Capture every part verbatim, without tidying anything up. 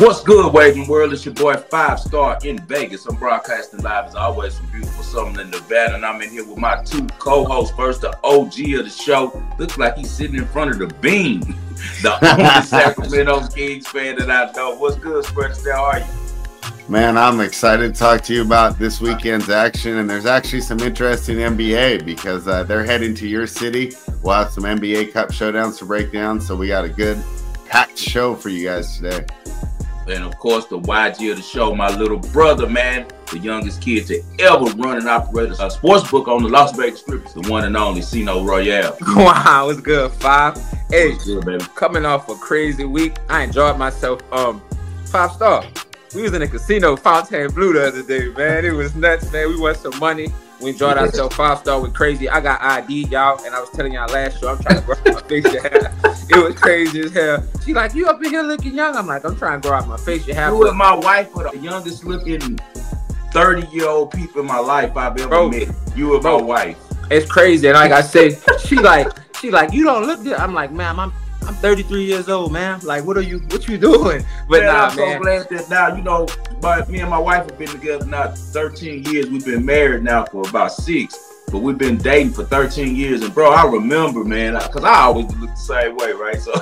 What's good, Waging World? It's your boy Five Star in Vegas. I'm broadcasting live as always from beautiful Summerlin, Nevada, and I'm in here with my two co-hosts. First, the O G of the show. Looks like he's sitting in front of the beam. The only Sacramento Kings fan that I know. What's good, Spreader? How are you? Man, I'm excited to talk to you about this weekend's action, and there's actually some interesting N B A because uh, they're heading to your city. We'll have some N B A Cup showdowns to break down, so we got a good packed show for you guys today. And of course, the Y G of the show, my little brother, man, the youngest kid to ever run and operate a sports book on the Las Vegas Strip, the one and only Cino Royale. Wow, it's good, Five. Hey, What's good, baby? Coming off a crazy week, I enjoyed myself. Um, Five Star. We was in a casino, Fontainebleau, the other day, man. It was nuts, man. We won some money. We enjoyed Yeah. ourselves. Five Star was crazy. I got I D, y'all, and I was telling y'all last show, I'm trying to grow out my facial hair. It was crazy as hell. She like, you up in here looking young? I'm like, I'm trying to grow out my facial hair. You and my wife were the youngest looking thirty-year-old people in my life I've ever Bro. met. You and Bro. my wife. It's crazy. And like I said, she like, she like, you don't look good. I'm like, ma'am, I'm I'm thirty-three years old, man. Like, what are you, what you doing? But Man, nah, I'm so man. glad that now, you know, but me and my wife have been together now thirteen years. We've been married now for about six, but we've been dating for thirteen years. And bro, I remember, man, because I always look the same way, right? So,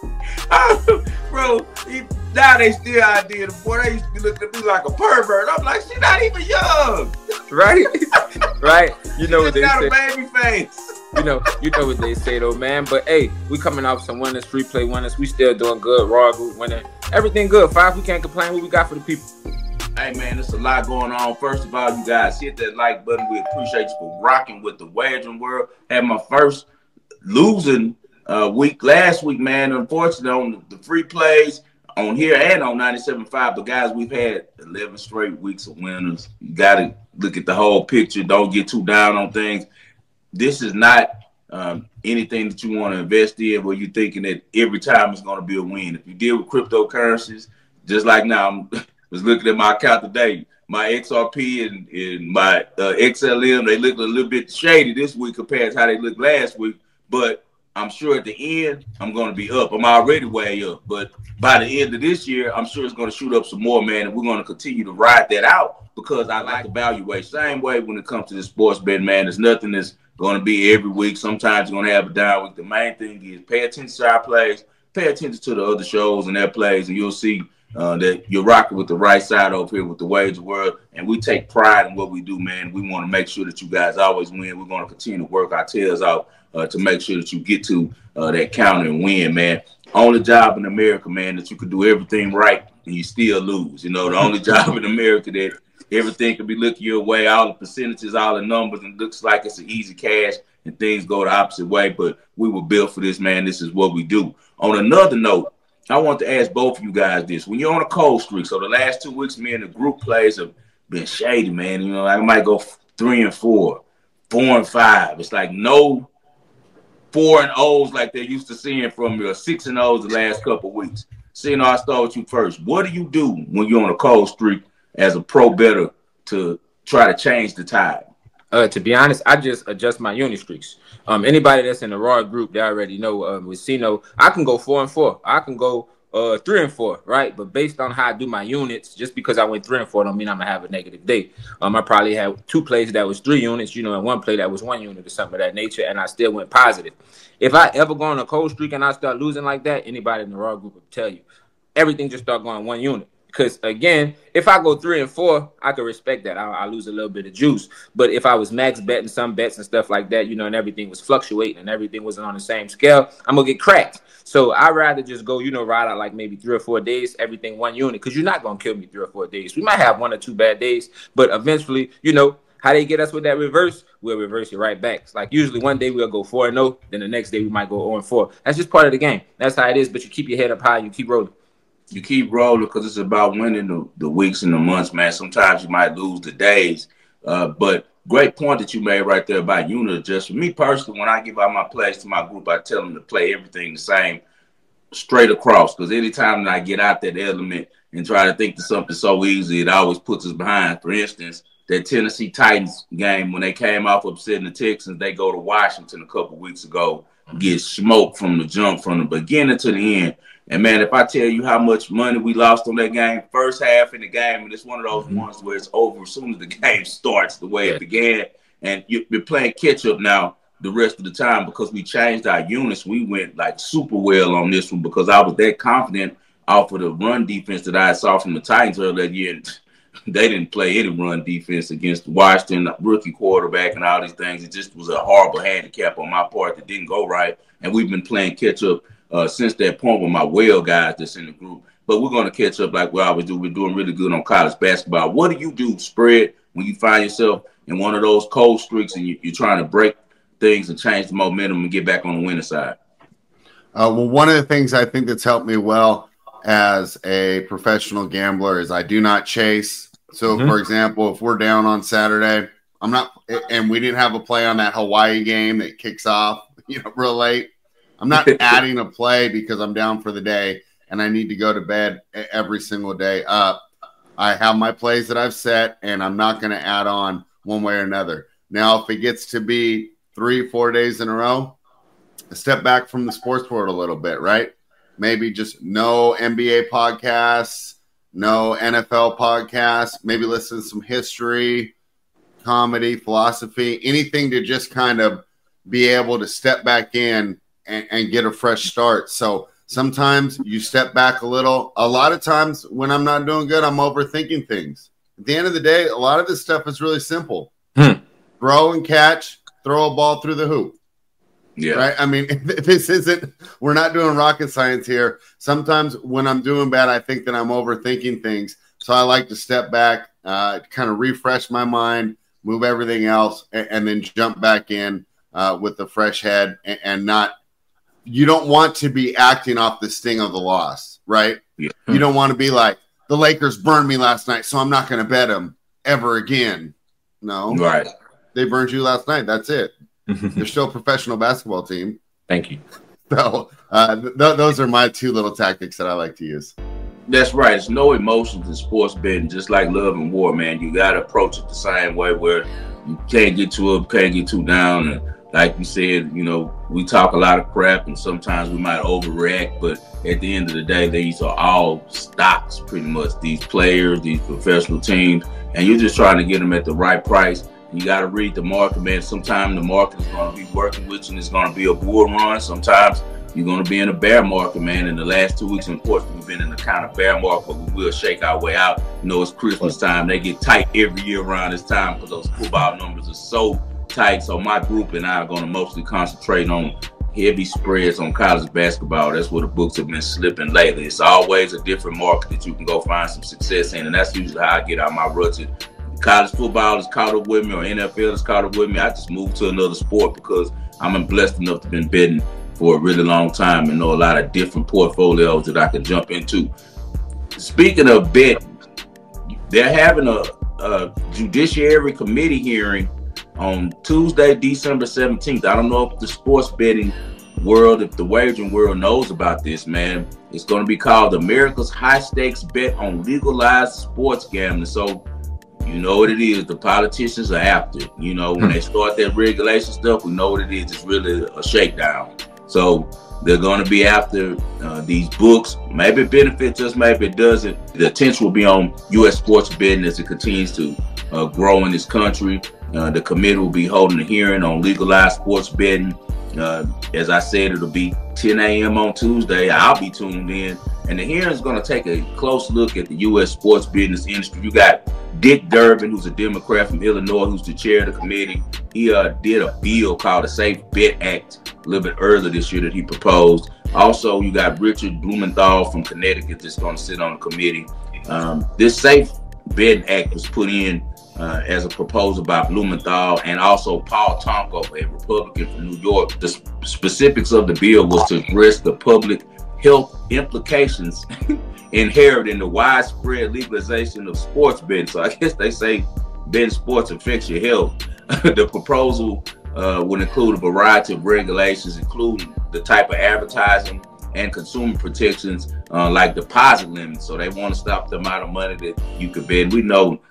I, bro, he, now they still out there. The boy, they used to be looking at me like a pervert. I'm like, she's not even young. Right? Right? You know what She's they got say. a baby face. You know, you know what they say though, man. But hey, we coming off some winners, free play winners. We still doing good. Raw group winning. Everything good. Five, we can't complain. What we got for the people? Hey man, there's a lot going on. First of all, you guys hit that like button. We appreciate you for rocking with the Waging World. Had my first losing uh, week last week, man. Unfortunately, on the free plays on here and on ninety-seven point five. But guys, we've had eleven straight weeks of winners. You got to look at the whole picture. Don't get too down on things. This is not um, anything that you want to invest in where you're thinking that every time it's going to be a win. If you deal with cryptocurrencies, just like now, I was looking at my account today, my X R P and, and my uh, X L M, they look a little bit shady this week compared to how they looked last week. But I'm sure at the end, I'm going to be up. I'm already way up. But by the end of this year, I'm sure it's going to shoot up some more, man. And we're going to continue to ride that out because I like the valuation. Same way when it comes to the sports bet, man. There's nothing that's going to be every week. Sometimes you're going to have a down week. The main thing is pay attention to our plays, pay attention to the other shows and their plays, and you'll see uh, that you're rocking with the right side over here with the Waging World. And we take pride in what we do, man. We want to make sure that you guys always win. We're going to continue to work our tails out uh, to make sure that you get to uh, that counter and win, man. Only job in America, man, that you can do everything right and you still lose. You know, the only job in America that everything can be looking your way, all the percentages, all the numbers, and it looks like it's an easy cash and things go the opposite way. But we were built for this, man. This is what we do. On another note, I want to ask both of you guys this. When you're on a cold streak, so the last two weeks, me and the group plays have been shady, man. You know, I might go three and four, four and five. It's like no four and O's like they're used to seeing from me, or six and O's the last couple of weeks. Cino, I'll start with you first. What do you do when you're on a cold streak as a pro bettor to try to change the tide? Uh, to be honest, I just adjust my uni streaks. Um, anybody that's in the Raw group, they already know. Um, with Cino, I can go four and four. I can go uh three and four, right? But based on how I do my units, just because I went three and four, don't mean I'm gonna have a negative day. Um, I probably had two plays that was three units, you know, and one play that was one unit or something of that nature, and I still went positive. If I ever go on a cold streak and I start losing like that, anybody in the Raw group will tell you, everything just start going one unit. Because, again, if I go three and four, I can respect that. I, I lose a little bit of juice. But if I was max betting some bets and stuff like that, you know, and everything was fluctuating and everything wasn't on the same scale, I'm going to get cracked. So I'd rather just go, you know, ride out like maybe three or four days, everything one unit, because you're not going to kill me three or four days. We might have one or two bad days, but eventually, you know, how they get us with that reverse, we'll reverse it right back. It's like usually one day we'll go four and oh, then the next day we might go oh and four. That's just part of the game. That's how it is, but you keep your head up high, you keep rolling. You keep rolling because it's about winning the, the weeks and the months, man. Sometimes you might lose the days. Uh, but great point that you made right there about unit adjustment. Me personally, when I give out my plays to my group, I tell them to play everything the same straight across. Because anytime that I get out that element and try to think of something so easy, it always puts us behind. For instance, that Tennessee Titans game when they came off upsetting the Texans. They go to Washington a couple weeks ago, get smoked from the jump, from the beginning to the end. And, man, if I tell you how much money we lost on that game, first half in the game, and it's one of those mm-hmm. ones where it's over as soon as the game starts the way yeah. it began. And you're playing catch-up now the rest of the time because we changed our units. We went, like, super well on this one because I was that confident off of the run defense that I saw from the Titans earlier that year. They didn't play any run defense against Washington, rookie quarterback, and all these things. It just was a horrible handicap on my part that didn't go right. And we've been playing catch-up uh, since that point with my well guys that's in the group. But we're going to catch up like we always do. We're doing really good on college basketball. What do you do, Spread, when you find yourself in one of those cold streaks and you, you're trying to break things and change the momentum and get back on the winning side? Uh, well, one of the things I think that's helped me well as a professional gambler is I do not chase. So, mm-hmm. for example, if we're down on Saturday, I'm not, and we didn't have a play on that Hawaii game that kicks off, you know, real late. I'm not adding a play because I'm down for the day and I need to go to bed every single day up. I have my plays that I've set, and I'm not going to add on one way or another. Now, if it gets to be three, four days in a row, I step back from the sports world a little bit, right? Maybe just no N B A podcasts, no N F L podcasts, maybe listen to some history, comedy, philosophy, anything to just kind of be able to step back in and, and get a fresh start. So sometimes you step back a little. A lot of times when I'm not doing good, I'm overthinking things. At the end of the day, a lot of this stuff is really simple. Hmm. Throw and catch, throw a ball through the hoop. Yeah. Right. I mean, this isn't, we're not doing rocket science here. Sometimes when I'm doing bad, I think that I'm overthinking things. So I like to step back, uh, kind of refresh my mind, move everything else, and, and then jump back in uh, with a fresh head and, and not, you don't want to be acting off the sting of the loss, right? Yeah. You don't want to be like, the Lakers burned me last night, so I'm not going to bet them ever again. No. Right. They burned you last night. That's it. They're still a professional basketball team. Thank you. So uh, th- those are my two little tactics that I like to use. That's right. It's no emotions in sports betting, just like love and war, man. You got to approach it the same way where you can't get too up, can't get too down. And like you said, you know, we talk a lot of crap and sometimes we might overreact, but at the end of the day, these are all stocks pretty much, these players, these professional teams, and you're just trying to get them at the right price. You got to read the market, man. Sometimes the market is going to be working with you and it's going to be a bull run. Sometimes you're going to be in a bear market, man. In the last two weeks, unfortunately, we've been in a kind of bear market, but we will shake our way out. You know, it's Christmas time. They get tight every year around this time because those football numbers are so tight. So my group and I are going to mostly concentrate on heavy spreads on college basketball. That's where the books have been slipping lately. It's always a different market that you can go find some success in, and that's usually how I get out my ruts. College football is caught up with me, or N F L is caught up with me. I just moved to another sport because I'm blessed enough to have been betting for a really long time and know a lot of different portfolios that I can jump into. Speaking of betting, they're having a, a judiciary committee hearing on Tuesday, December seventeenth. I don't know if the sports betting world, if the wagering world knows about this, man. It's going to be called America's High Stakes Bet on Legalized Sports Gambling. So you know what it is. The politicians are after it. You know, when they start that regulation stuff, we know what it is. It's really a shakedown. So they're going to be after uh, these books. Maybe it benefits us, maybe it doesn't. The attention will be on U S sports betting as it continues to uh, grow in this country. Uh, the committee will be holding a hearing on legalized sports betting. Uh, as I said, it'll be ten a.m. on Tuesday. I'll be tuned in. And the hearing is going to take a close look at the U S sports business industry. You got Dick Durbin, who's a Democrat from Illinois, who's the chair of the committee. He uh, did a bill called the Safe Bet Act a little bit earlier this year that he proposed. Also, you got Richard Blumenthal from Connecticut that's going to sit on the committee. Um, this Safe Bet Act was put in uh, as a proposal by Blumenthal and also Paul Tonko, a Republican from New York. The sp- specifics of the bill was to address the public health implications inherent in the widespread legalization of sports betting. So I guess they say betting sports affects your health. The proposal uh, would include a variety of regulations, including the type of advertising and consumer protections uh, like deposit limits. So they want to stop the amount of money that you could bet. We know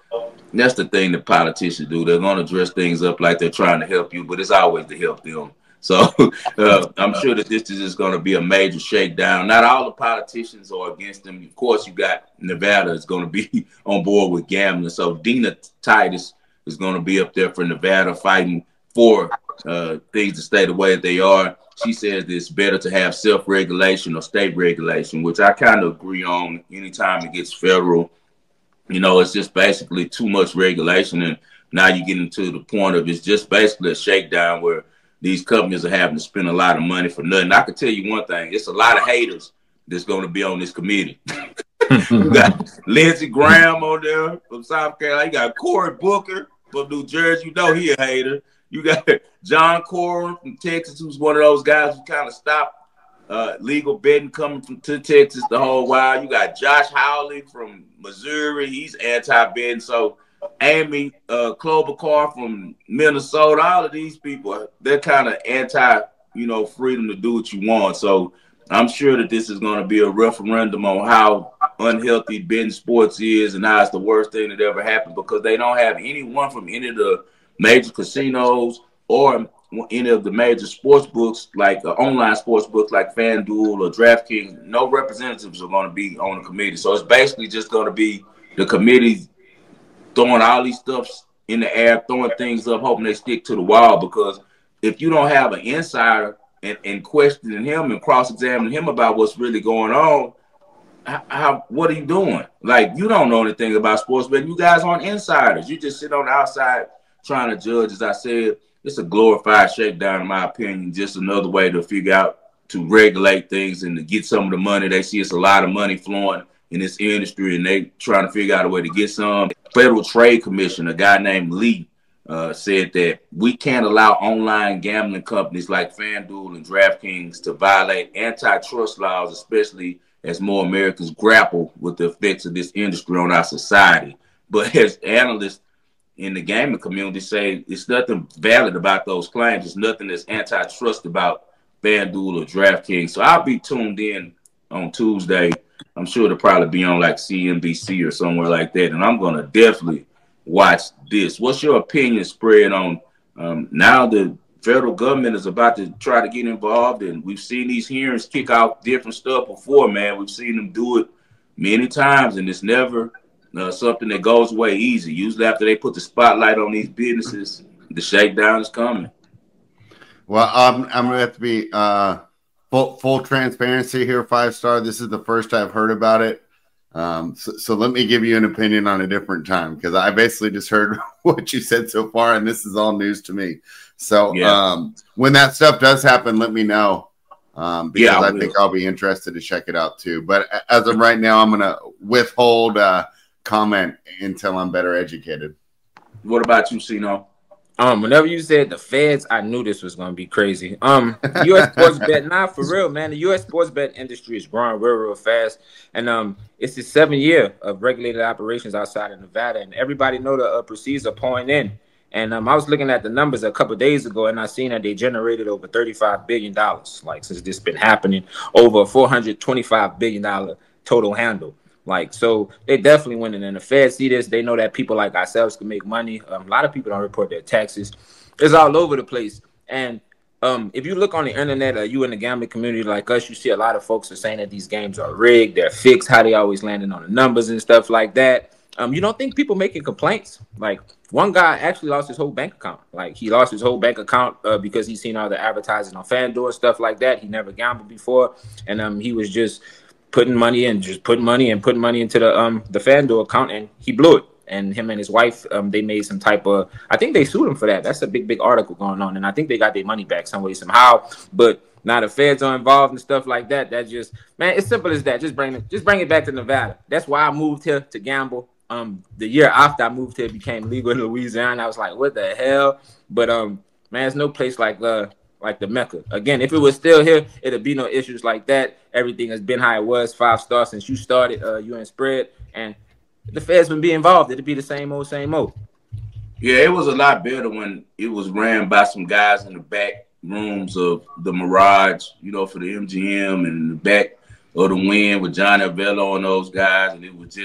That's the thing that politicians do. They're going to dress things up like they're trying to help you, but it's always to help them. So uh, I'm sure that this is just going to be a major shakedown. Not all the politicians are against them. Of course, you got Nevada is going to be on board with gambling. So Dina Titus is going to be up there for Nevada fighting for uh, things to stay the way that they are. She says it's better to have self-regulation or state regulation, which I kind of agree on. Anytime it gets federal, you know, it's just basically too much regulation. And now you're getting to the point of it's just basically a shakedown where these companies are having to spend a lot of money for nothing. I can tell you one thing. It's a lot of haters that's going to be on this committee. You got Lindsey Graham on there from South Carolina. You got Cory Booker from New Jersey. You know he a hater. You got John Corwin from Texas, who's one of those guys who kind of stopped uh, legal betting coming from to Texas the whole while. You got Josh Hawley from Missouri. He's anti-betting. So Amy uh, Klobuchar from Minnesota, all of these people, they're kind of anti, you know, freedom to do what you want. So I'm sure that this is going to be a referendum on how unhealthy betting sports is and how it's the worst thing that ever happened, because they don't have anyone from any of the major casinos or any of the major sports books, like uh, online sports books like FanDuel or DraftKings. No representatives are going to be on the committee. So it's basically just going to be the committee throwing all these stuffs in the air, throwing things up, hoping they stick to the wall. Because if you don't have an insider and, and questioning him and cross-examining him about what's really going on, how, how what are you doing? Like, you don't know anything about sports betting. You guys aren't insiders. You just sit on the outside trying to judge. As I said, it's a glorified shakedown, in my opinion. Just another way to figure out to regulate things and to get some of the money. They see it's a lot of money flowing in this industry, and they trying to figure out a way to get some. Federal Trade Commission, a guy named Lee, uh, said that we can't allow online gambling companies like FanDuel and DraftKings to violate antitrust laws, especially as more Americans grapple with the effects of this industry on our society. But as analysts in the gaming community say, it's nothing valid about those claims. There's nothing that's antitrust about FanDuel or DraftKings. So I'll be tuned in on Tuesday. I'm sure it'll probably be on like C N B C or somewhere like that. And I'm going to definitely watch this. What's your opinion spread on um, now the federal government is about to try to get involved? And we've seen these hearings kick out different stuff before, man. We've seen them do it many times, and it's never Uh, something that goes away easy. Usually after they put the spotlight on these businesses, the shakedown is coming. Well, um, I'm going to have to be uh, full, full transparency here, Five Star. This is the first I've heard about it. Um, so, so let me give you an opinion on a different time, because I basically just heard what you said so far, and this is all news to me. So yeah. um, when that stuff does happen, let me know. Um, because yeah, I, I think I'll be interested to check it out too. But as of right now, I'm going to withhold uh, comment until I'm better educated. What about you, Sino? Um, whenever you said the feds, I knew this was gonna be crazy. Um, U S sports bet, nah, for real, man. The U S sports bet industry is growing real, real fast, and um, it's the seventh year of regulated operations outside of Nevada, and everybody know the uh, proceeds are pouring in. And um, I was looking at the numbers a couple of days ago, and I seen that they generated over thirty-five billion dollars. Like, since this been happening, over four hundred twenty-five billion dollars total handle. Like, so they definitely winning. And the Feds see this. They know that people like ourselves can make money. Um, a lot of people don't report their taxes. It's all over the place. And um, if you look on the internet, or you in the gambling community like us, you see a lot of folks are saying that these games are rigged. They're fixed, how they always landing on the numbers and stuff like that. Um, you don't think people making complaints? Like, one guy actually lost his whole bank account. Like, he lost his whole bank account uh, because he seen all the advertising on FanDuel, stuff like that. He never gambled before. And um, he was just putting money in, just putting money and putting money into the um the FanDuel account, and he blew it. And him and his wife, um, they made some type of, I think they sued him for that. That's a big, big article going on, and I think they got their money back some way, somehow. But now the feds are involved and stuff like that. That just, man, it's simple as that. Just bring it, just bring it back to Nevada. That's why I moved here to gamble. Um, the year after I moved here, it became legal in Louisiana. I was like, what the hell? But um, man, there's no place like uh. like the Mecca. Again, if it was still here, it'd be no issues like that. Everything has been how it was, five stars since you started, uh, you and Spread, and the feds would be involved. It'd be the same old, same old. Yeah, it was a lot better when it was ran by some guys in the back rooms of the Mirage, you know, for the M G M, and in the back of the Wynn with John Avello and those guys, and it was just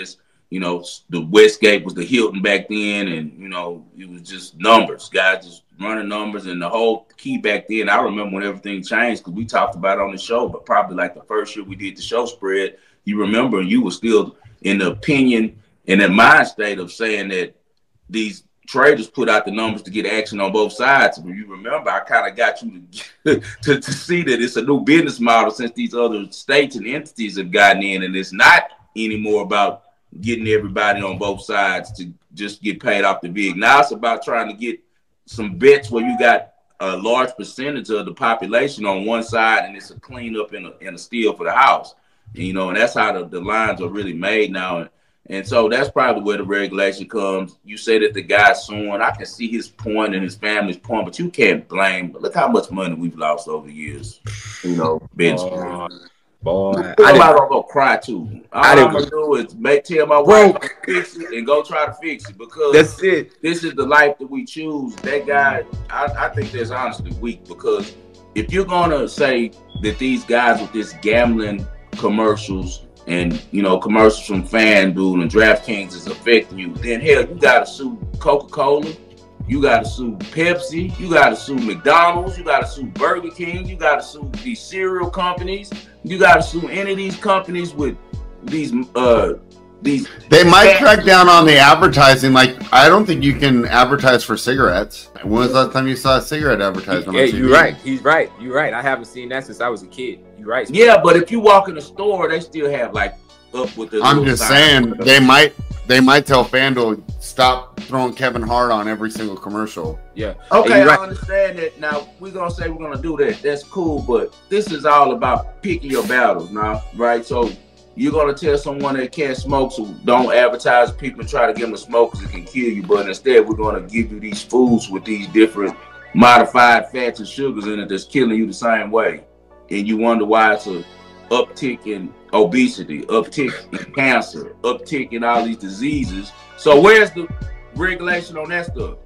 You know, the Westgate was the Hilton back then, and you know, it was just numbers, guys just running numbers. And the whole key back then, I remember when everything changed, because we talked about it on the show, but probably like the first year we did the show spread, you remember you were still in the opinion and in mind state of saying that these traders put out the numbers to get action on both sides. If you remember, I kind of got you to, to to see that it's a new business model since these other states and entities have gotten in, and it's not anymore about getting everybody on both sides to just get paid off the vig. Now it's about trying to get some bets where you got a large percentage of the population on one side, and it's a cleanup and a, and a steal for the house. And, you know, and that's how the, the lines are really made now. And, and so that's probably where the regulation comes. You say that the guy's suing. I can see his point and his family's point, but you can't blame. But look how much money we've lost over the years. You know, bench. Uh, Boy, I'm not gonna go cry too. All I I'm gonna do is make tell my wife to fix it and go try to fix it, because that's it. This is the life that we choose. That guy, I, I think that's honestly weak, because if you're gonna say that these guys with this gambling commercials and you know commercials from FanDuel and DraftKings is affecting you, then hell, you gotta sue Coca-Cola. You got to sue Pepsi. You got to sue McDonald's. You got to sue Burger King. You got to sue these cereal companies. You got to sue any of these companies with these uh these. They might crack down on the advertising. Like, I don't think you can advertise for cigarettes. When was the last time you saw a cigarette advertisement? Yeah, you're right. He's right. You're right. I haven't seen that since I was a kid. You're right. Yeah, but if you walk in the store, they still have like up with the. I'm just saying they might. They might tell FanDuel, stop throwing Kevin Hart on every single commercial. Yeah. Okay, right. I understand that. Now, we're going to say we're going to do that. That's cool, but this is all about picking your battles now, right? So you're going to tell someone that can't smoke, so don't advertise people and try to give them a smoke because it can kill you, but instead we're going to give you these foods with these different modified fats and sugars in it that's killing you the same way. And you wonder why it's a uptick in obesity, uptick in cancer, uptick in all these diseases. So where's the regulation on that stuff?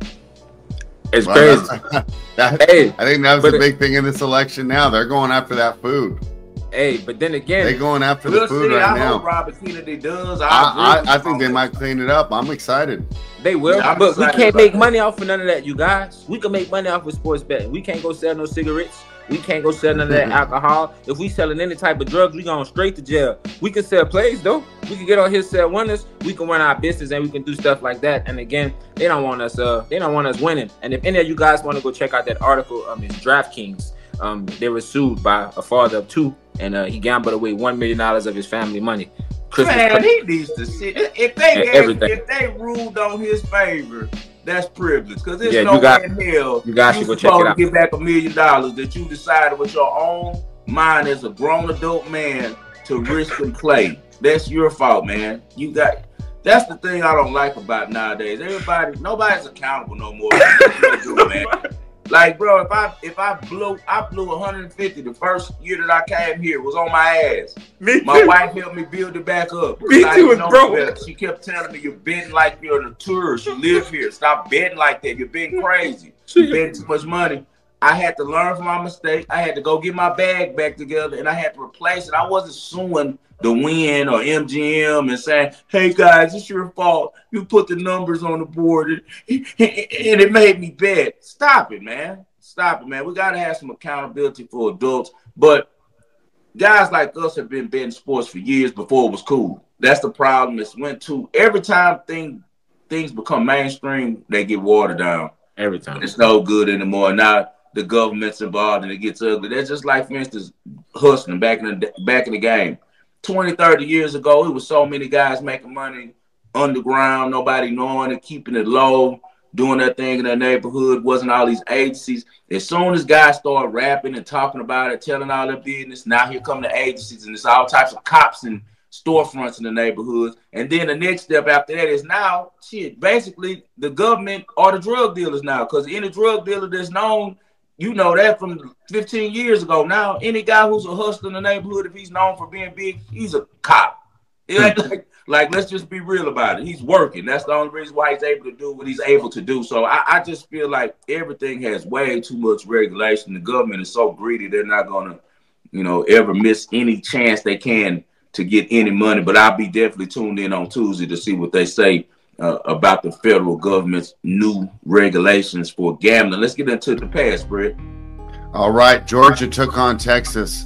It's well, crazy. That, hey, I think that's the big it, thing in this election now. They're going after that food. Hey, but then again, they're going after we'll the food see. right I now. hope Robert Kennedy does. I, I, I think they might clean it up. I'm excited. They will, yeah, but we can't make that. money off of none of that, you guys. We can make money off of sports betting. We can't go sell no cigarettes. We can't go sell none of that alcohol. If we selling any type of drugs, we going straight to jail. We can sell plays though. We can get on here, sell winners. We can run our business and we can do stuff like that. And again, they don't want us. Uh, they don't want us winning. And if any of you guys want to go check out that article, um, it's DraftKings. Um, they were sued by a father of two, and uh, he gambled away one million dollars of his family money. Christmas Man, he needs to see if they gave, if they ruled on his favor. That's privilege, because there's yeah, no you got, way in hell you guys you should go check it out. To get back a million dollars that you decided with your own mind as a grown adult man to risk and play. That's your fault, man. You got. That's the thing I don't like about nowadays. Everybody, nobody's accountable no more. do, man. Like, bro, if I if I blew I blew one hundred fifty the first year that I came here, was on my ass. Me my too. wife helped me build it back up. Me I too, bro. She kept telling me, you're betting like you're a tourist. You live here. Stop betting like that. You're betting crazy. You're betting too much money. I had to learn from my mistake. I had to go get my bag back together, and I had to replace it. I wasn't suing the Win or M G M and saying, hey, guys, it's your fault. You put the numbers on the board, and, and it made me bet. Stop it, man. Stop it, man. We got to have some accountability for adults. But guys like us have been betting sports for years before it was cool. That's the problem. It's went to every time thing, things become mainstream, they get watered down. Every time. It's no good anymore. Now the government's involved and it gets ugly. That's just like, for instance, hustling back in the, back in the game. twenty, thirty years ago, it was so many guys making money underground, nobody knowing it, keeping it low, doing their thing in their neighborhood. Wasn't all these agencies. As soon as guys start rapping and talking about it, telling all their business, now here come the agencies, and it's all types of cops and storefronts in the neighborhoods. And then the next step after that is now, shit, basically the government or the drug dealers now, because any drug dealer that's known, you know that from fifteen years ago. Now, any guy who's a hustler in the neighborhood, if he's known for being big, he's a cop. like, like, like, let's just be real about it. He's working. That's the only reason why he's able to do what he's able to do. So I, I just feel like everything has way too much regulation. The government is so greedy, they're not going to, you know, ever miss any chance they can to get any money, but I'll be definitely tuned in on Tuesday to see what they say uh, about the federal government's new regulations for gambling. Let's get into the past, Brett. All right, Georgia took on Texas.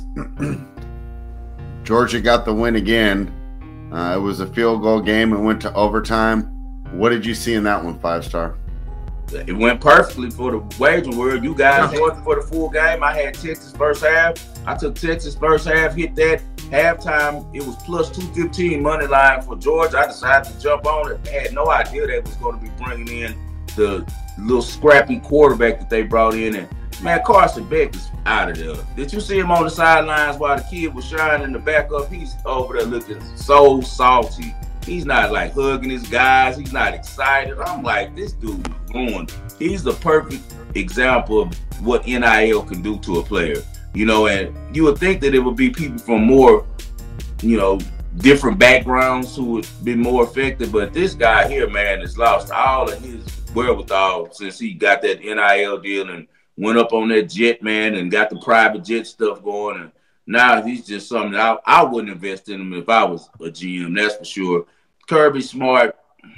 Georgia got the win again. Uh, it was a field goal game and went to overtime. What did you see in that one, Five Star? It went perfectly for the wagering world. You guys wasn't for the full game. I had Texas first half. I took Texas first half, hit that. Halftime, it was plus two fifteen money line for Georgia. I decided to jump on it. I had no idea they was going to be bringing in the little scrappy quarterback that they brought in. And, man, Carson Beck is out of there. Did you see him on the sidelines while the kid was shining in the backup? He's over there looking so salty. He's not, like, hugging his guys. He's not excited. I'm like, this dude is ruined. He's the perfect example of what N I L can do to a player. You know, and you would think that it would be people from more, you know, different backgrounds who would be more affected. But this guy here, man, has lost all of his wherewithal since he got that N I L deal and went up on that jet, man, and got the private jet stuff going. And now he's just something I, I wouldn't invest in him if I was a G M, that's for sure. Kirby Smart,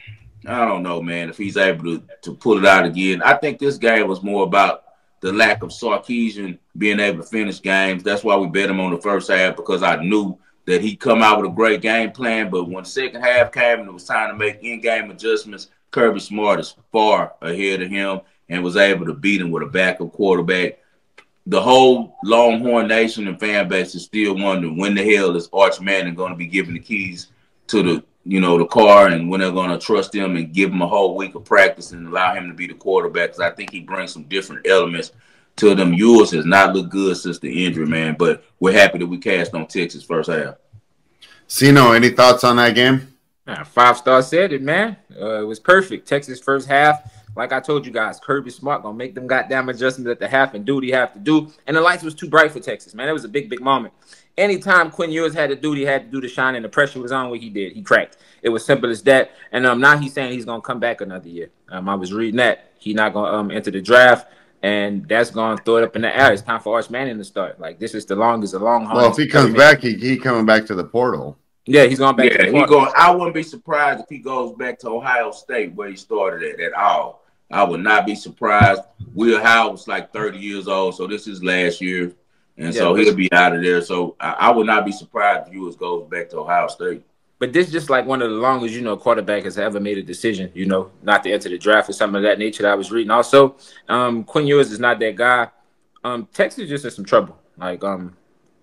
I don't know, man, if he's able to, to pull it out again. I think this game was more about the lack of Sarkisian being able to finish games. That's why we bet him on the first half, because I knew that he'd come out with a great game plan. But when the second half came and it was time to make in-game adjustments, Kirby Smart is far ahead of him and was able to beat him with a backup quarterback. The whole Longhorn Nation and fan base is still wondering when the hell is Arch Manning going to be giving the keys to the, you know, the car, and when they're going to trust him and give him a whole week of practice and allow him to be the quarterback. Because I think he brings some different elements to them. Ewers has not looked good since the injury, man, but we're happy that we cast on Texas first half. Sino, any thoughts on that game? Nah, Five Star said it, man. Uh, it was perfect. Texas first half. Like I told you guys, Kirby Smart going to make them goddamn adjustments at the half and do what he have to do. And the lights was too bright for Texas, man. It was a big, big moment. Anytime Quinn Ewers had to do what he had to do to shine and the pressure was on, what he did, he cracked. It was simple as that. And um, now he's saying he's going to come back another year. Um, I was reading that. He's not going to um, enter the draft, and that's going to throw it up in the air. It's time for Arch Manning to start. Like, this is the longest, the long haul. Well, if he comes back, he, he coming back to the portal. Yeah, he's going back yeah, to the he portal. going, I wouldn't be surprised if he goes back to Ohio State where he started at at all. I would not be surprised. Will Howard was like thirty years old, so this is last year. And yeah, so he'll be out of there. So I, I would not be surprised if Ewers goes back to Ohio State. But this is just like one of the longest, you know, quarterback has ever made a decision, you know, not to enter the draft or something of that nature that I was reading. Also, um, Quinn Ewers is not that guy. Um, Texas just in some trouble. Like, um,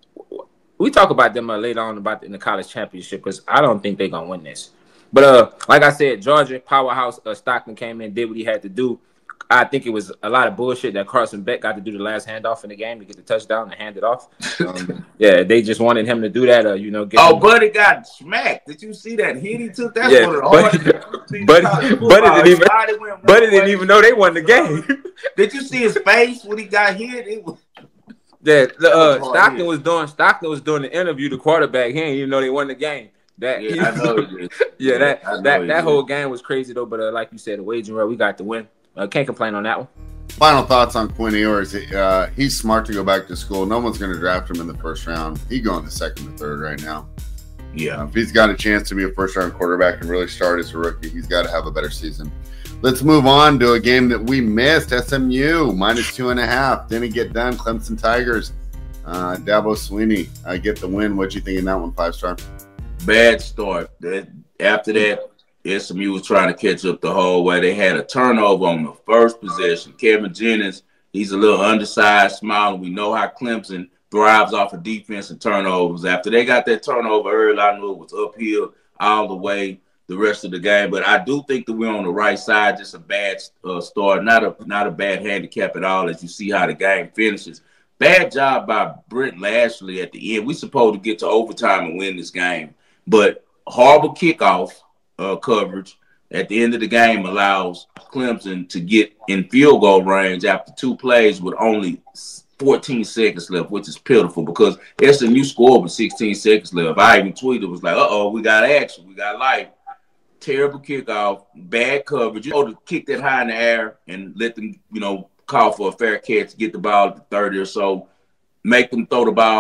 we talk about them uh, later on about the, in the college championship, because I don't think they're going to win this. But uh, like I said, Georgia, powerhouse, uh, Stockton came in, did what he had to do. I think it was a lot of bullshit that Carson Beck got to do the last handoff in the game to get the touchdown and hand it off. Um, yeah, they just wanted him to do that. Uh, you know. Get oh, him. Buddy got smacked. Did you see that hit he took? That's yeah, one of the hardest. Buddy, Buddy, Buddy didn't even. Buddy didn't even know they won the game. Did you see his face when he got hit? It was. Yeah, the, uh, Stockton was doing. Stockton was doing the interview. The quarterback, he didn't even know they won the game. That yeah, I know he did. yeah, that I know that he that did. whole game was crazy though. But uh, like you said, the wagering world, we got the win. Uh, can't complain on that one. Final thoughts on Quinn Ewers. Uh, he's smart to go back to school. No one's going to draft him in the first round. He's going to second or third right now. Yeah. Uh, if he's got a chance to be a first-round quarterback and really start as a rookie, he's got to have a better season. Let's move on to a game that we missed. S M U, minus two and a half. Didn't get done. Clemson Tigers. Uh, Dabo Swinney, I get the win. What'd you think in that one, five-star? Bad start. That, after that, S M U was trying to catch up the whole way. They had a turnover on the first possession. Kevin Jennings, he's a little undersized, smiling. We know how Clemson thrives off of defense and turnovers. After they got that turnover early, I knew it was uphill all the way the rest of the game. But I do think that we're on the right side. Just a bad uh, start, not a not a bad handicap at all as you see how the game finishes. Bad job by Brent Lashley at the end. We're supposed to get to overtime and win this game. But horrible kickoff uh, coverage at the end of the game allows Clemson to get in field goal range after two plays with only fourteen seconds left, which is pitiful because S M U scored with sixteen seconds left. I even tweeted, was like, uh-oh, we got action. We got life. Terrible kickoff, bad coverage. You know, to kick that high in the air and let them, you know, call for a fair catch, get the ball at the thirty or so, make them throw the ball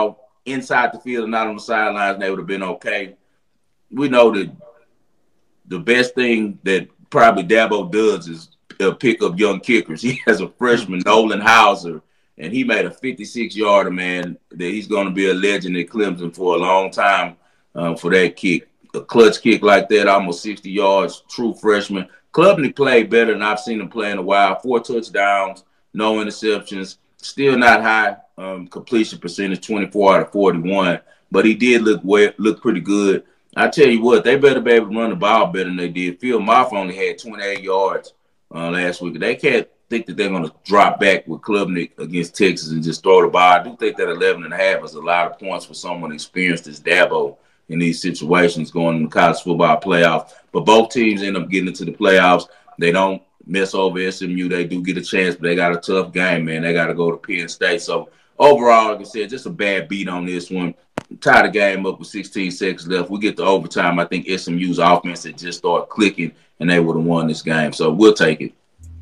inside the field and not on the sidelines, they would have been okay. We know that the best thing that probably Dabo does is uh, pick up young kickers. He has a freshman, Nolan Hauser, and he made a fifty-six yarder, man, that he's going to be a legend at Clemson for a long time uh, for that kick. A clutch kick like that, almost sixty yards, true freshman. Klubnik played better than I've seen him play in a while. Four touchdowns, no interceptions, still not high um, completion percentage, twenty-four out of forty-one, but he did look well, look pretty good. I tell you what, they better be able to run the ball better than they did. Phil Maffa only had twenty-eight yards uh, last week. They can't think that they're going to drop back with Klubnik against Texas and just throw the ball. I do think that eleven and a half is a lot of points for someone experienced as Dabo in these situations going in the college football playoffs. But both teams end up getting into the playoffs. They don't mess over S M U. They do get a chance, but they got a tough game, man. They got to go to Penn State. So overall, like I said, just a bad beat on this one. Tie the game up with sixteen seconds left. We get to overtime. I think S M U's offense had just started clicking, and they would have won this game. So we'll take it.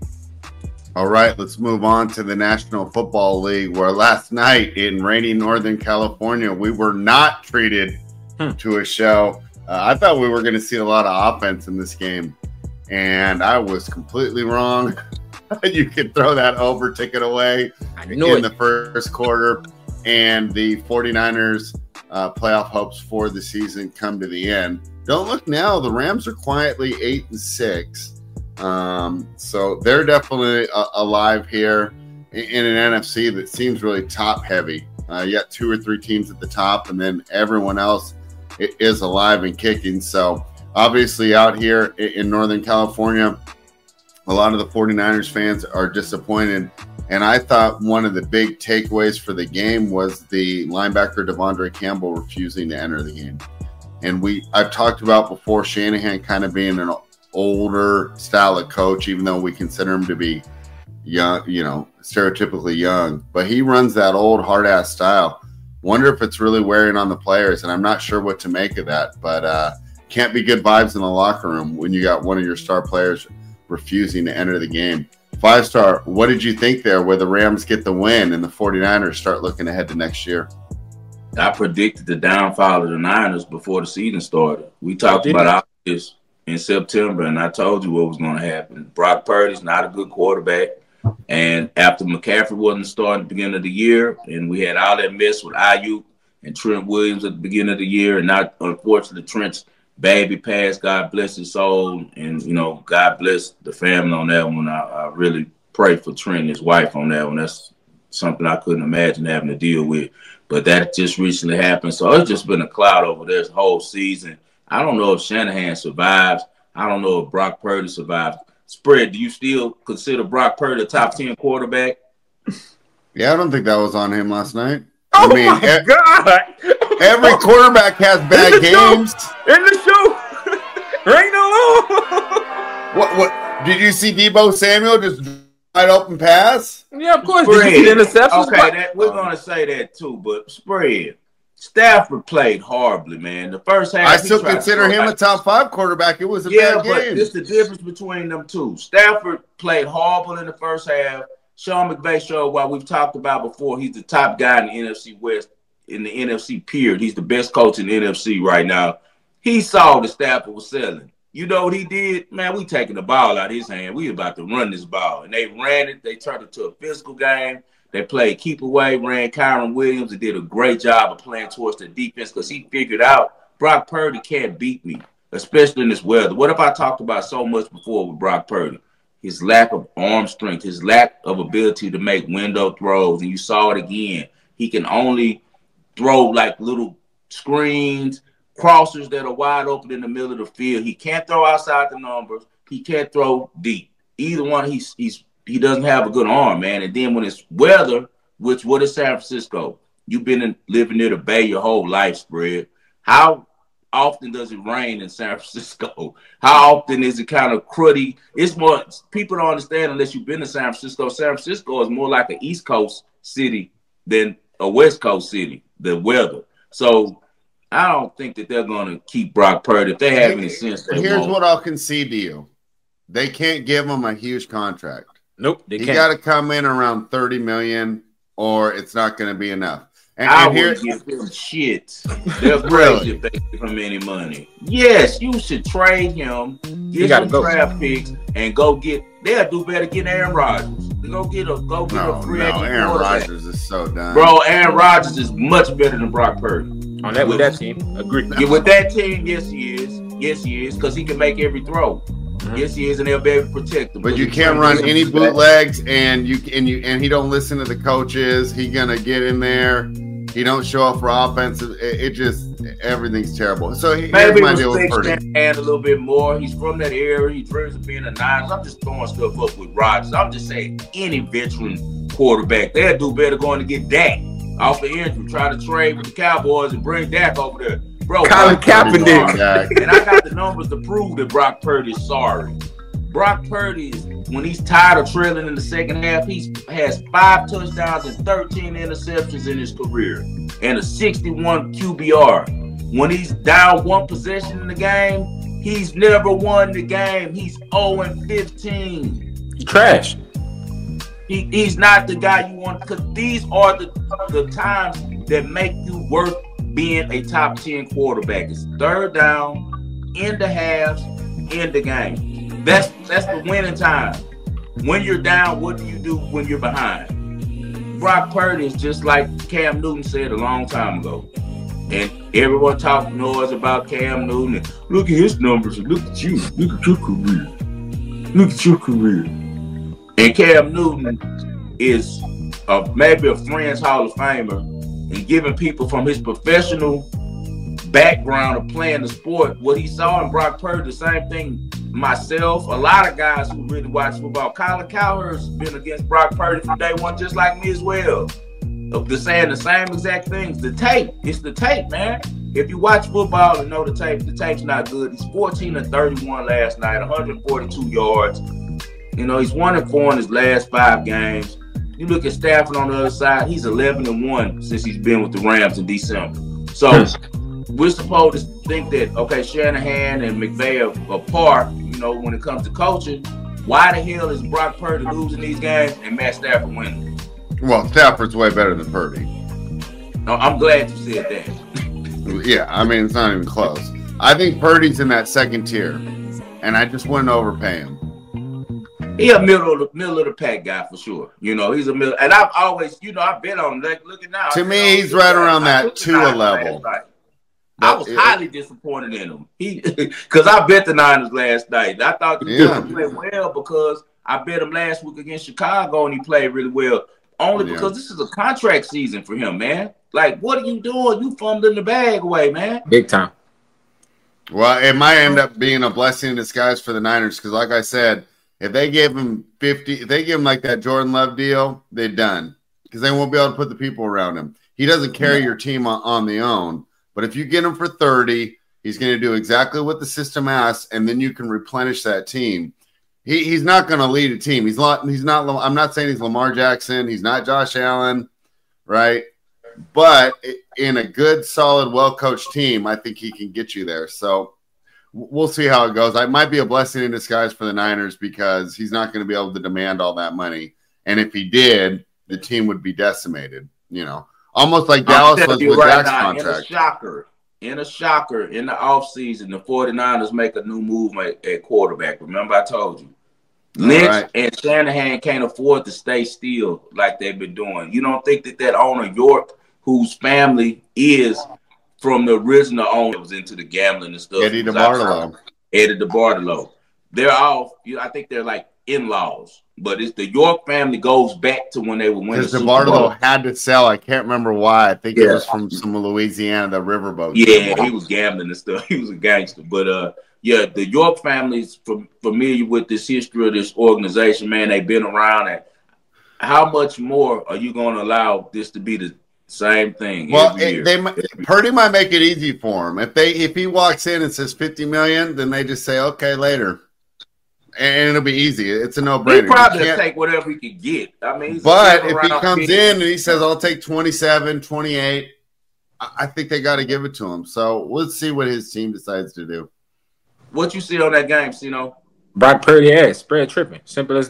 All right, let's move on to the National Football League, where last night in rainy Northern California, we were not treated hmm. to a show. Uh, I thought we were going to see a lot of offense in this game, and I was completely wrong. You could throw that over ticket away in it. the first quarter, and the 49ers uh, playoff hopes for the season come to the end. Don't look now. The Rams are quietly eight and six. Um, so they're definitely uh, alive here in, in an N F C that seems really top heavy. Uh, you got two or three teams at the top, and then everyone else is alive and kicking. So obviously out here in, in Northern California, a lot of the 49ers fans are disappointed. And I thought one of the big takeaways for the game was the linebacker Devondre Campbell refusing to enter the game. And we I've talked about before Shanahan kind of being an older style of coach, even though we consider him to be young, you know, stereotypically young, but he runs that old hard ass style. Wonder if it's really wearing on the players, and I'm not sure what to make of that, but uh, can't be good vibes in the locker room when you got one of your star players refusing to enter the game. Five star, what did you think there where the Rams get the win and the 49ers start looking ahead to next year? I predicted the downfall of the Niners before the season started. We talked about all this in September, and I told you what was going to happen. Brock Purdy's not a good quarterback, and after McCaffrey wasn't starting at the beginning of the year, and we had all that mess with Ayuk and Trent Williams at the beginning of the year, and not unfortunately Trent's baby passed, God bless his soul, and you know, God bless the family on that one. I, I really pray for Trent and his wife on that one. That's something I couldn't imagine having to deal with, but that just recently happened. So it's just been a cloud over this whole season. I don't know if Shanahan survives. I don't know if Brock Purdy survives. Spread, do you still consider Brock Purdy a top ten quarterback? Yeah, I don't think that was on him last night. Oh, I mean, my e- God. Every quarterback has bad in games. Show. In the show. Ring along. What, what? Did you see Deebo Samuel just wide open pass? Yeah, of course. Spread. Did you see the interceptions? Okay, that, we're going to say that too, but Spread. Stafford played horribly, man. The first half, I still consider him like, a top five quarterback. It was a yeah, bad game. Yeah, but it's the difference between them two. Stafford played horrible in the first half. Sean McVay showed what we've talked about before. He's the top guy in the N F C West, in the N F C period. He's the best coach in the N F C right now. He saw that Stafford was selling. You know what he did? Man, we taking the ball out of his hand. We about to run this ball. And they ran it. They turned it to a physical game. They played keep away, ran Kyron Williams, and did a great job of playing towards the defense because he figured out Brock Purdy can't beat me, especially in this weather. What have I talked about so much before with Brock Purdy? His lack of arm strength, his lack of ability to make window throws, and you saw it again. He can only throw like little screens, crossers that are wide open in the middle of the field. He can't throw outside the numbers. He can't throw deep. Either one, he's he's he doesn't have a good arm, man. And then when it's weather, which what is San Francisco? You've been in, living near the Bay your whole life, Spread. How often does it rain in San Francisco? How often is it kind of cruddy? It's more, people don't understand unless you've been to San Francisco. San Francisco is more like an East Coast city than a West Coast city, the weather. So I don't think that they're going to keep Brock Purdy. If they have any sense, they Here's won't. what I'll concede to you. They can't give him a huge contract. Nope, they you can't. got to come in around thirty million dollars or it's not going to be enough. And, I and here, would give him shit. They're Really? crazy if they give him any money. Yes, you should trade him, You get gotta some go. draft picks, and go get. They'll do better getting Aaron Rodgers. Go get a go get no, a free no, agent Aaron quarterback. Rodgers is so done. Bro, Aaron Rodgers is much better than Brock Purdy. On that with that team, agree. Yeah, with that team, yes he is. Yes he is, because he can make every throw. Mhm. Yes he is, and they'll be able to protect him. But you he can't can't run do any that. bootlegs, and you and you and he don't listen to the coaches. He gonna get in there. He don't show up for offensive. It, it just everything's terrible. So he, here's Maybe my deal with respect Purdy. Shanahan a little bit more. He's from that area. He dreams of being a Niners. I'm just throwing stuff up with Rodgers. I'm just saying any veteran quarterback, they'll do better going to get Dak off the injury. Try to trade with the Cowboys and bring Dak over there. Bro, Colin Brock Purdy's Kaepernick. sorry. Dak. And I got the numbers to prove that Brock Purdy is sorry. Brock Purdy, is, when he's tired of trailing in the second half, he has five touchdowns and thirteen interceptions in his career and a sixty-one Q B R. When he's down one possession in the game, he's never won the game. He's oh and fifteen. You trash. He, he's not the guy you want, because these are the, the times that make you worth being a top ten quarterback. It's third down, in the halves, in the game. That's that's the winning time. When you're down, what do you do when you're behind? Brock Purdy is just like Cam Newton said a long time ago. And everyone talking noise about Cam Newton. And look at his numbers and look at you. Look at your career. Look at your career. And Cam Newton is a, maybe a Friends Hall of Famer, and giving people from his professional background of playing the sport what he saw in Brock Purdy, the same thing. Myself, a lot of guys who really watch football. Colin Cowherd's been against Brock Purdy from day one, just like me as well. They're saying the same exact things. The tape, it's the tape, man. If you watch football and know the tape, the tape's not good. He's fourteen and thirty-one last night, one hundred forty-two yards. You know, he's one and four in his last five games. You look at Stafford on the other side, he's eleven and one since he's been with the Rams in December. So we're supposed to think that, okay, Shanahan and McVay are apart, you know, when it comes to coaching. Why the hell is Brock Purdy losing these games and Matt Stafford winning? Well, Stafford's way better than Purdy. No, I'm glad you said that. Yeah, I mean, it's not even close. I think Purdy's in that second tier, and I just wouldn't overpay him. He's a middle of the middle of the pack guy for sure. You know, he's a middle, and I've always, you know, I've been on like looking now. To me, he's right around that Tua level. I was highly disappointed in him. He because I bet the Niners last night. I thought he Yeah. would play well because I bet him last week against Chicago and he played really well. Only Yeah. because this is a contract season for him, man. Like, what are you doing? You fumbling the bag away, man. Big time. Well, it might end up being a blessing in disguise for the Niners because, like I said, if they gave him fifty, if they give him like that Jordan Love deal, they're done because they won't be able to put the people around him. He doesn't carry your team on, on the own, but if you get him for thirty, he's going to do exactly what the system asks, and then you can replenish that team. He, he's not going to lead a team. He's not. He's not. I'm not saying he's Lamar Jackson. He's not Josh Allen, right? But in a good, solid, well-coached team, I think he can get you there. So we'll see how it goes. It might be a blessing in disguise for the Niners because he's not going to be able to demand all that money. And if he did, the team would be decimated. You know, almost like Dallas was with right Dak's now, contract. In a shocker, in a shocker, in the offseason, the 49ers make a new move at, at quarterback. Remember I told you. Lynch right. and Shanahan can't afford to stay still like they've been doing. You don't think that that owner, York, whose family is from the original owner, was into the gambling and stuff. Eddie DeBartolo. Eddie DeBartolo. They're all, you know, I think they're like in-laws. But it's the York family goes back to when they were winning. Because DeBartolo had to sell. I can't remember why. I think yeah. it was from some Louisiana, the riverboat. Yeah, he was gambling and stuff. He was a gangster. But uh, yeah, the York family's familiar with this history of this organization. Man, they've been around. And how much more are you going to allow this to be the same thing? Well, it, they Purdy might make it easy for him. If they if he walks in and says fifty million, then they just say okay later. And it'll be easy. It's a no-brainer. He probably take whatever he can get. I mean, but if he comes in and he says, I'll take twenty-seven, twenty-eight, I think they got to give it to him. So let's see what his team decides to do. What you see on that game, Sino? Brock Purdy ass, spread tripping. Simple as that.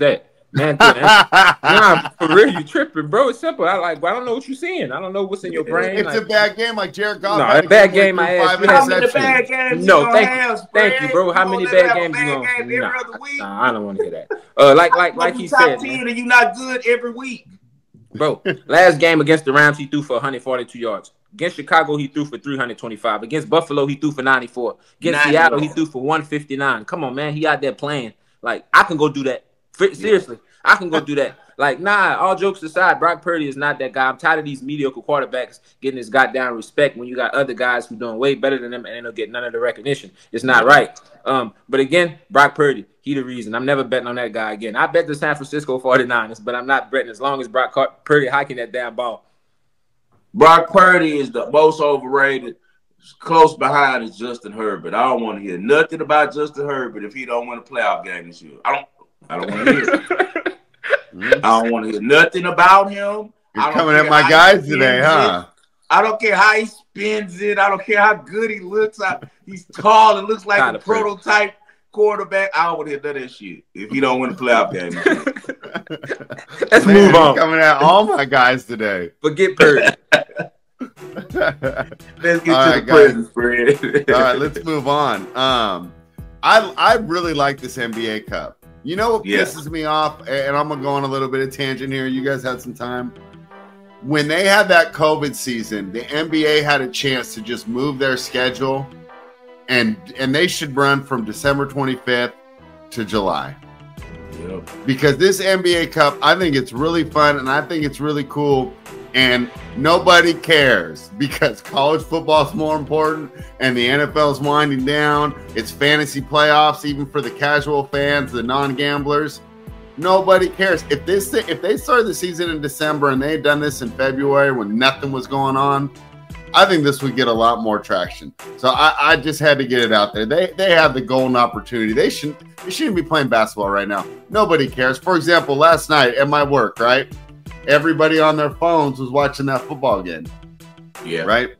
Man, nah, for real, you tripping, bro. It's simple. I like, I don't know what you're seeing. I don't know what's in your brain. It's like, a bad game, like Jared Goff. No, a bad game. I asked. How many bad games no, you thank have, you, thank you, bro. How many bad games you gonna? Game every nah, other week? Nah, I don't want to hear that. Uh, like, like, like he top said, ten man. and you not good every week, bro. Last game against the Rams, he threw for one hundred forty-two yards. Against Chicago, he threw for three hundred twenty-five. Against Buffalo, he threw for ninety-four. Against ninety Seattle, he threw for one fifty-nine. Come on, man. He out there playing. Like, I can go do that. Seriously, I can go do that. Like, nah, all jokes aside, Brock Purdy is not that guy. I'm tired of these mediocre quarterbacks getting this goddamn respect when you got other guys who doing way better than them and they don't get none of the recognition. It's not right. Um, but again, Brock Purdy, he the reason. I'm never betting on that guy again. I bet the San Francisco forty-niners, but I'm not betting as long as Brock Purdy hiking that damn ball. Brock Purdy is the most overrated. Close behind is Justin Herbert. I don't want to hear nothing about Justin Herbert if he don't win a playoff game this year. I don't. I don't want to hear it. I don't want to hear nothing about him. You're coming at my guys today, huh? It. I don't care how he spins it. I don't care how good he looks. I, he's tall and looks like Not a, a prototype quarterback. I don't want to hear none of that shit if he don't win a playoff game. Let's Man, move on. Coming at all my guys today. Forget Purdy. Let's get all to right, the prison spread. All right, let's move on. Um, I I really like this N B A Cup. You know what yeah. pisses me off, and I'm gonna go on a little bit of tangent here. You guys had some time. When they had that COVID season, the N B A had a chance to just move their schedule, and and they should run from December twenty-fifth to July. Yep. Because this N B A Cup, I think it's really fun, and I think it's really cool. And nobody cares because college football is more important and the N F L is winding down. It's fantasy playoffs, even for the casual fans, the non-gamblers. Nobody cares. If this, if they started the season in December and they had done this in February when nothing was going on, I think this would get a lot more traction. So I, I just had to get it out there. They they have the golden opportunity. They shouldn't, they shouldn't be playing basketball right now. Nobody cares. For example, last night at my work, right? Everybody on their phones was watching that football game. Yeah. Right?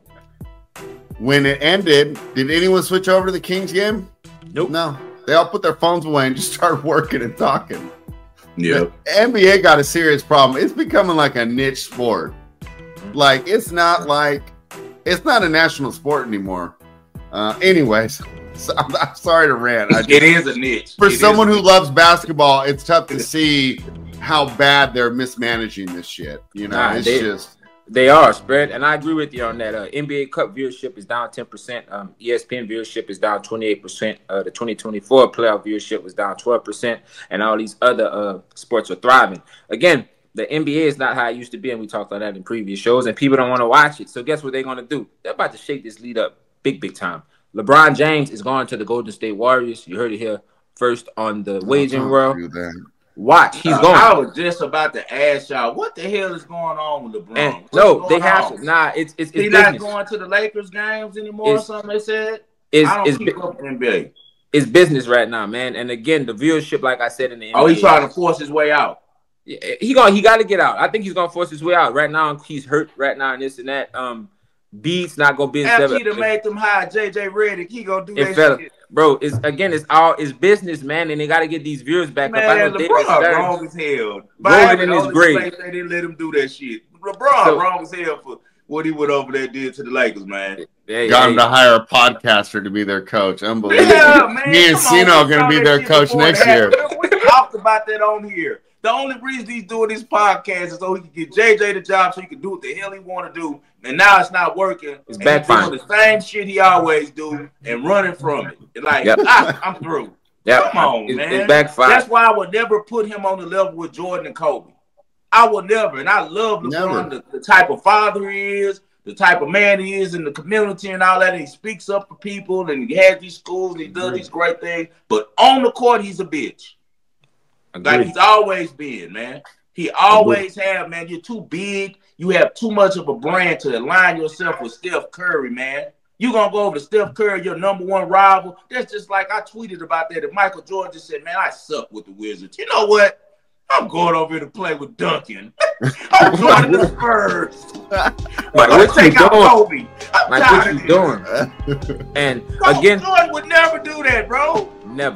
When it ended, did anyone switch over to the Kings game? Nope. No. They all put their phones away and just started working and talking. Yeah. The N B A got a serious problem. It's becoming like a niche sport. Like, it's not like, it's not a national sport anymore. Uh, anyways, so I'm, I'm sorry to rant. I just, it is a niche. For it someone who niche. loves basketball, it's tough to see how bad they're mismanaging this shit. You know, Nah, it's they, just they are spread, and I agree with you on that. Uh, N B A Cup viewership is down ten percent. Um, E S P N viewership is down twenty-eight percent. Uh, the twenty twenty-four playoff viewership was down twelve percent, and all these other uh, sports are thriving. Again, the N B A is not how it used to be, and we talked about that in previous shows, and people don't want to watch it. So guess what they're going to do? They're about to shake this lead up big, big time. LeBron James is going to the Golden State Warriors. You heard it here first on the Waging World. Watch, he's uh, going. I was just about to ask y'all, what the hell is going on with LeBron? And no, they have to. Nah, it's it's. it's He's business. not going to the Lakers games anymore. It's, or something they said. It's, I don't it's, keep up with N B A. It's business right now, man. And again, the viewership, like I said in the N B A, oh, he's trying to force his way out. He going he got to get out. I think he's gonna force his way out right now. He's hurt right now, and this and that. Um, Beats not gonna be in after seven. he made them high J J Redick, he gonna do that fell, shit. Bro, it's again, it's all it's business, man, and they got to get these viewers back man, up. I know LeBron David wrong as hell. Rolling in his grave. They didn't let him do that shit. LeBron So, wrong as hell for what he went over there and did to the Lakers, man. Hey, Got hey, him to hire a podcaster to be their coach. Unbelievable. Yeah, man. Me and Cino are going to be their coach next year. We talked about that on here. The only reason he's doing this podcast is so he can get J J the job so he can do what the hell he want to do. And now it's not working. It's and he's backfiring. doing the same shit he always do and running from it. Like, Yep. I, I'm through. Yep. Come on, It's, man. it's backfired. That's why I would never put him on the level with Jordan and Kobe. I would never. And I love LeBron, the, the type of father he is, the type of man he is in the community and all that. And he speaks up for people and he has these schools and he does these great things. But on the court, he's a bitch. Agreed. Like he's always been, man. He always have, man. You're too big. You have too much of a brand to align yourself with Steph Curry, man. You gonna go over to Steph Curry, your number one rival. That's just like I tweeted about that. If Michael Jordan just said, man, I suck with the Wizards. You know what? I'm going over here to play with Duncan. I'm joining the Spurs. Like, what you take out doing? Kobe. I'm Like, tired what you of this. doing? And Michael again, Jordan would never do that, bro. never.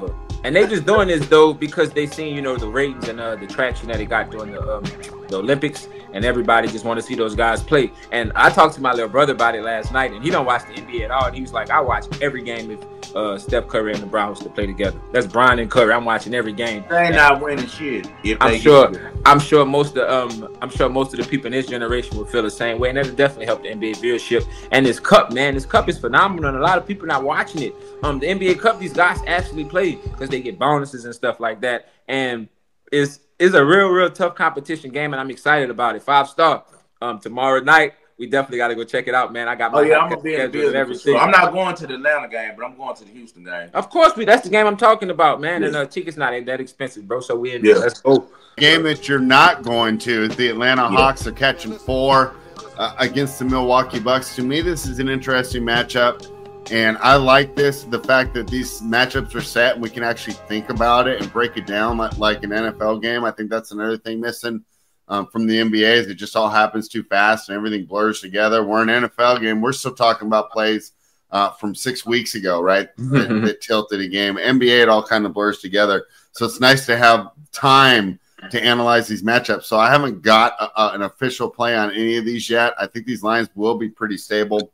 And they just doing this though because they seen, you know, the ratings and uh, the traction that they got during the um, the Olympics, and everybody just want to see those guys play. And I talked to my little brother about it last night, and he don't watch the N B A at all. And he was like, I watch every game if uh, Steph Curry and LeBron was to play together. That's Bron and Curry. I'm watching every game. They ain't not winning shit. If I'm they sure. get I'm sure most of um. I'm sure most of the people in this generation will feel the same way, and that'll definitely help the N B A viewership. And this cup, man, this cup is phenomenal, and a lot of people not watching it. Um, the N B A Cup, these guys actually play because they get bonuses and stuff like that, and it's it's a real, real tough competition game, and I'm excited about it. Five star. Um, tomorrow night, we definitely got to go check it out, man. I got my oh yeah, I'm gonna be in the building. Everything. Sure. I'm not going to the Atlanta game, but I'm going to the Houston game. Of course, we. That's the game I'm talking about, man. Yeah. And uh, tickets not that expensive, bro. So we in Yeah. there. Let's go. Game that you're not going to is the Atlanta Yeah. Hawks are catching four uh, against the Milwaukee Bucks. To me, this is an interesting matchup, and I like this. The fact that these matchups are set and we can actually think about it and break it down like, like an N F L game. I think that's another thing missing um, from the N B A is it just all happens too fast and everything blurs together. We're an N F L game. We're still talking about plays uh, from six weeks ago, right? that, that tilted a game. N B A, it all kind of blurs together. So it's nice to have time to analyze these matchups. So I haven't got a, a, an official play on any of these yet. I think these lines will be pretty stable.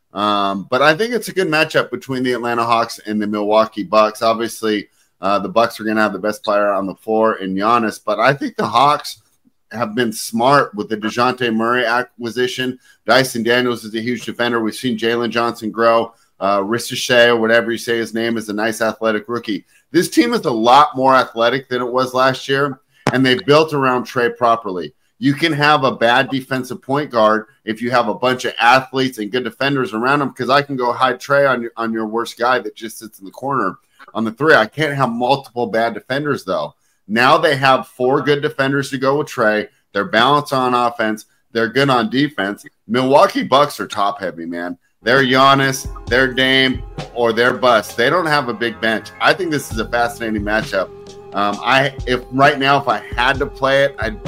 Um, but I think it's a good matchup between the Atlanta Hawks and the Milwaukee Bucks. Obviously, uh, the Bucks are going to have the best player on the floor in Giannis, but I think the Hawks have been smart with the DeJounte Murray acquisition. Dyson Daniels is a huge defender. We've seen Jalen Johnson grow. Uh, Ricochet, or whatever you say his name, is a nice athletic rookie. This team is a lot more athletic than it was last year, and they built around Trey properly. You can have a bad defensive point guard if you have a bunch of athletes and good defenders around them, because I can go hide Trey on your, on your worst guy that just sits in the corner on the three. I can't have multiple bad defenders, though. Now they have four good defenders to go with Trey. They're balanced on offense. They're good on defense. Milwaukee Bucks are top-heavy, man. They're Giannis, they're Dame, or they're bust. They don't have a big bench. I think this is a fascinating matchup. Um, I if right now, if I had to play it, I'd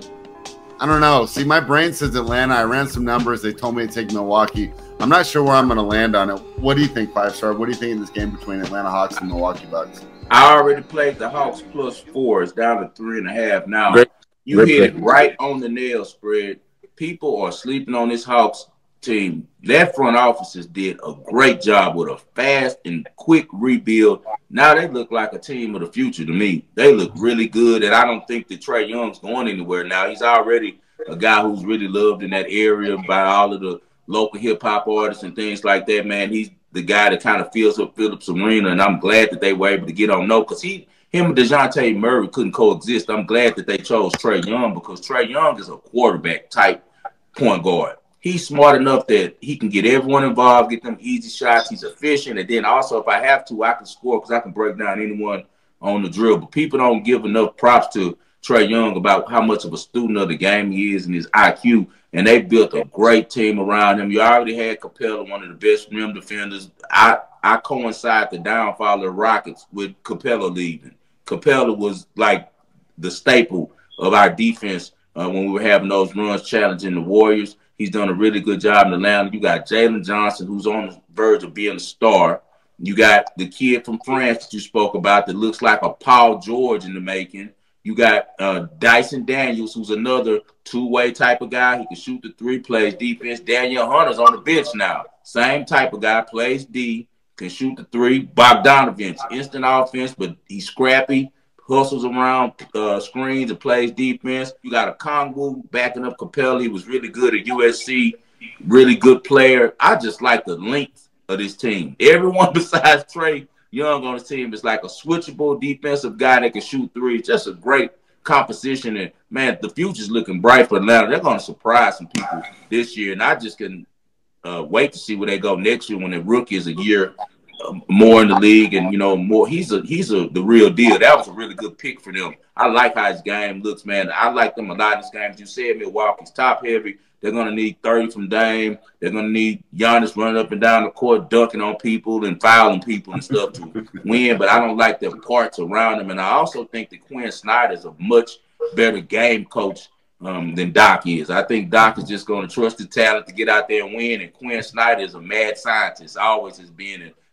I don't know. See, my brain says Atlanta. I ran some numbers. They told me to take Milwaukee. I'm not sure where I'm going to land on it. What do you think, Five Star? What do you think in this game between Atlanta Hawks and Milwaukee Bucks? I already played the Hawks plus four. It's down to three and a half now. Great. You Great hit play. it right on the nail spread. People are sleeping on this Hawks team. That front offices did a great job with a fast and quick rebuild. Now they look like a team of the future to me. They look really good, and I don't think that Trae Young's going anywhere now. He's already a guy who's really loved in that area by all of the local hip-hop artists and things like that, man. He's the guy that kind of fills up Phillips Arena, and I'm glad that they were able to get on no, because he him and DeJounte Murray couldn't coexist. I'm glad that they chose Trae Young, because Trae Young is a quarterback-type point guard. He's smart enough that he can get everyone involved, get them easy shots. He's efficient. And then also, if I have to, I can score because I can break down anyone on the drill. But people don't give enough props to Trae Young about how much of a student of the game he is and his I Q. And they built a great team around him. You already had Capella, one of the best rim defenders. I, I coincide the downfall of the Rockets with Capella leaving. Capella was like the staple of our defense uh, when we were having those runs challenging the Warriors. He's done a really good job in Atlanta. You got Jalen Johnson, who's on the verge of being a star. You got the kid from France that you spoke about that looks like a Paul George in the making. You got uh, Dyson Daniels, who's another two-way type of guy. He can shoot the three, plays defense. Daniel Hunter's on the bench now. Same type of guy, plays D, can shoot the three. Bogdanovich, instant offense, but he's scrappy. Hustles around uh, screens and plays defense. You got a Kongu backing up Capella. He was really good at U S C, really good player. I just like the length of this team. Everyone besides Trae Young on the team is like a switchable defensive guy that can shoot three. Just a great composition. And, man, the future's looking bright for Atlanta. They're going to surprise some people this year. And I just can uh, wait to see where they go next year when the rookie is a year more in the league, and you know, more. He's a he's a the real deal. That was a really good pick for them. I like how his game looks, man. I like them a lot in this game. As you said, Milwaukee's top heavy. They're gonna need thirty from Dame. They're gonna need Giannis running up and down the court, dunking on people and fouling people and stuff to win. But I don't like the parts around them. And I also think that Quinn Snyder is a much better game coach um, than Doc is. I think Doc is just going to trust the talent to get out there and win. And Quinn Snyder is a mad scientist, always has been. And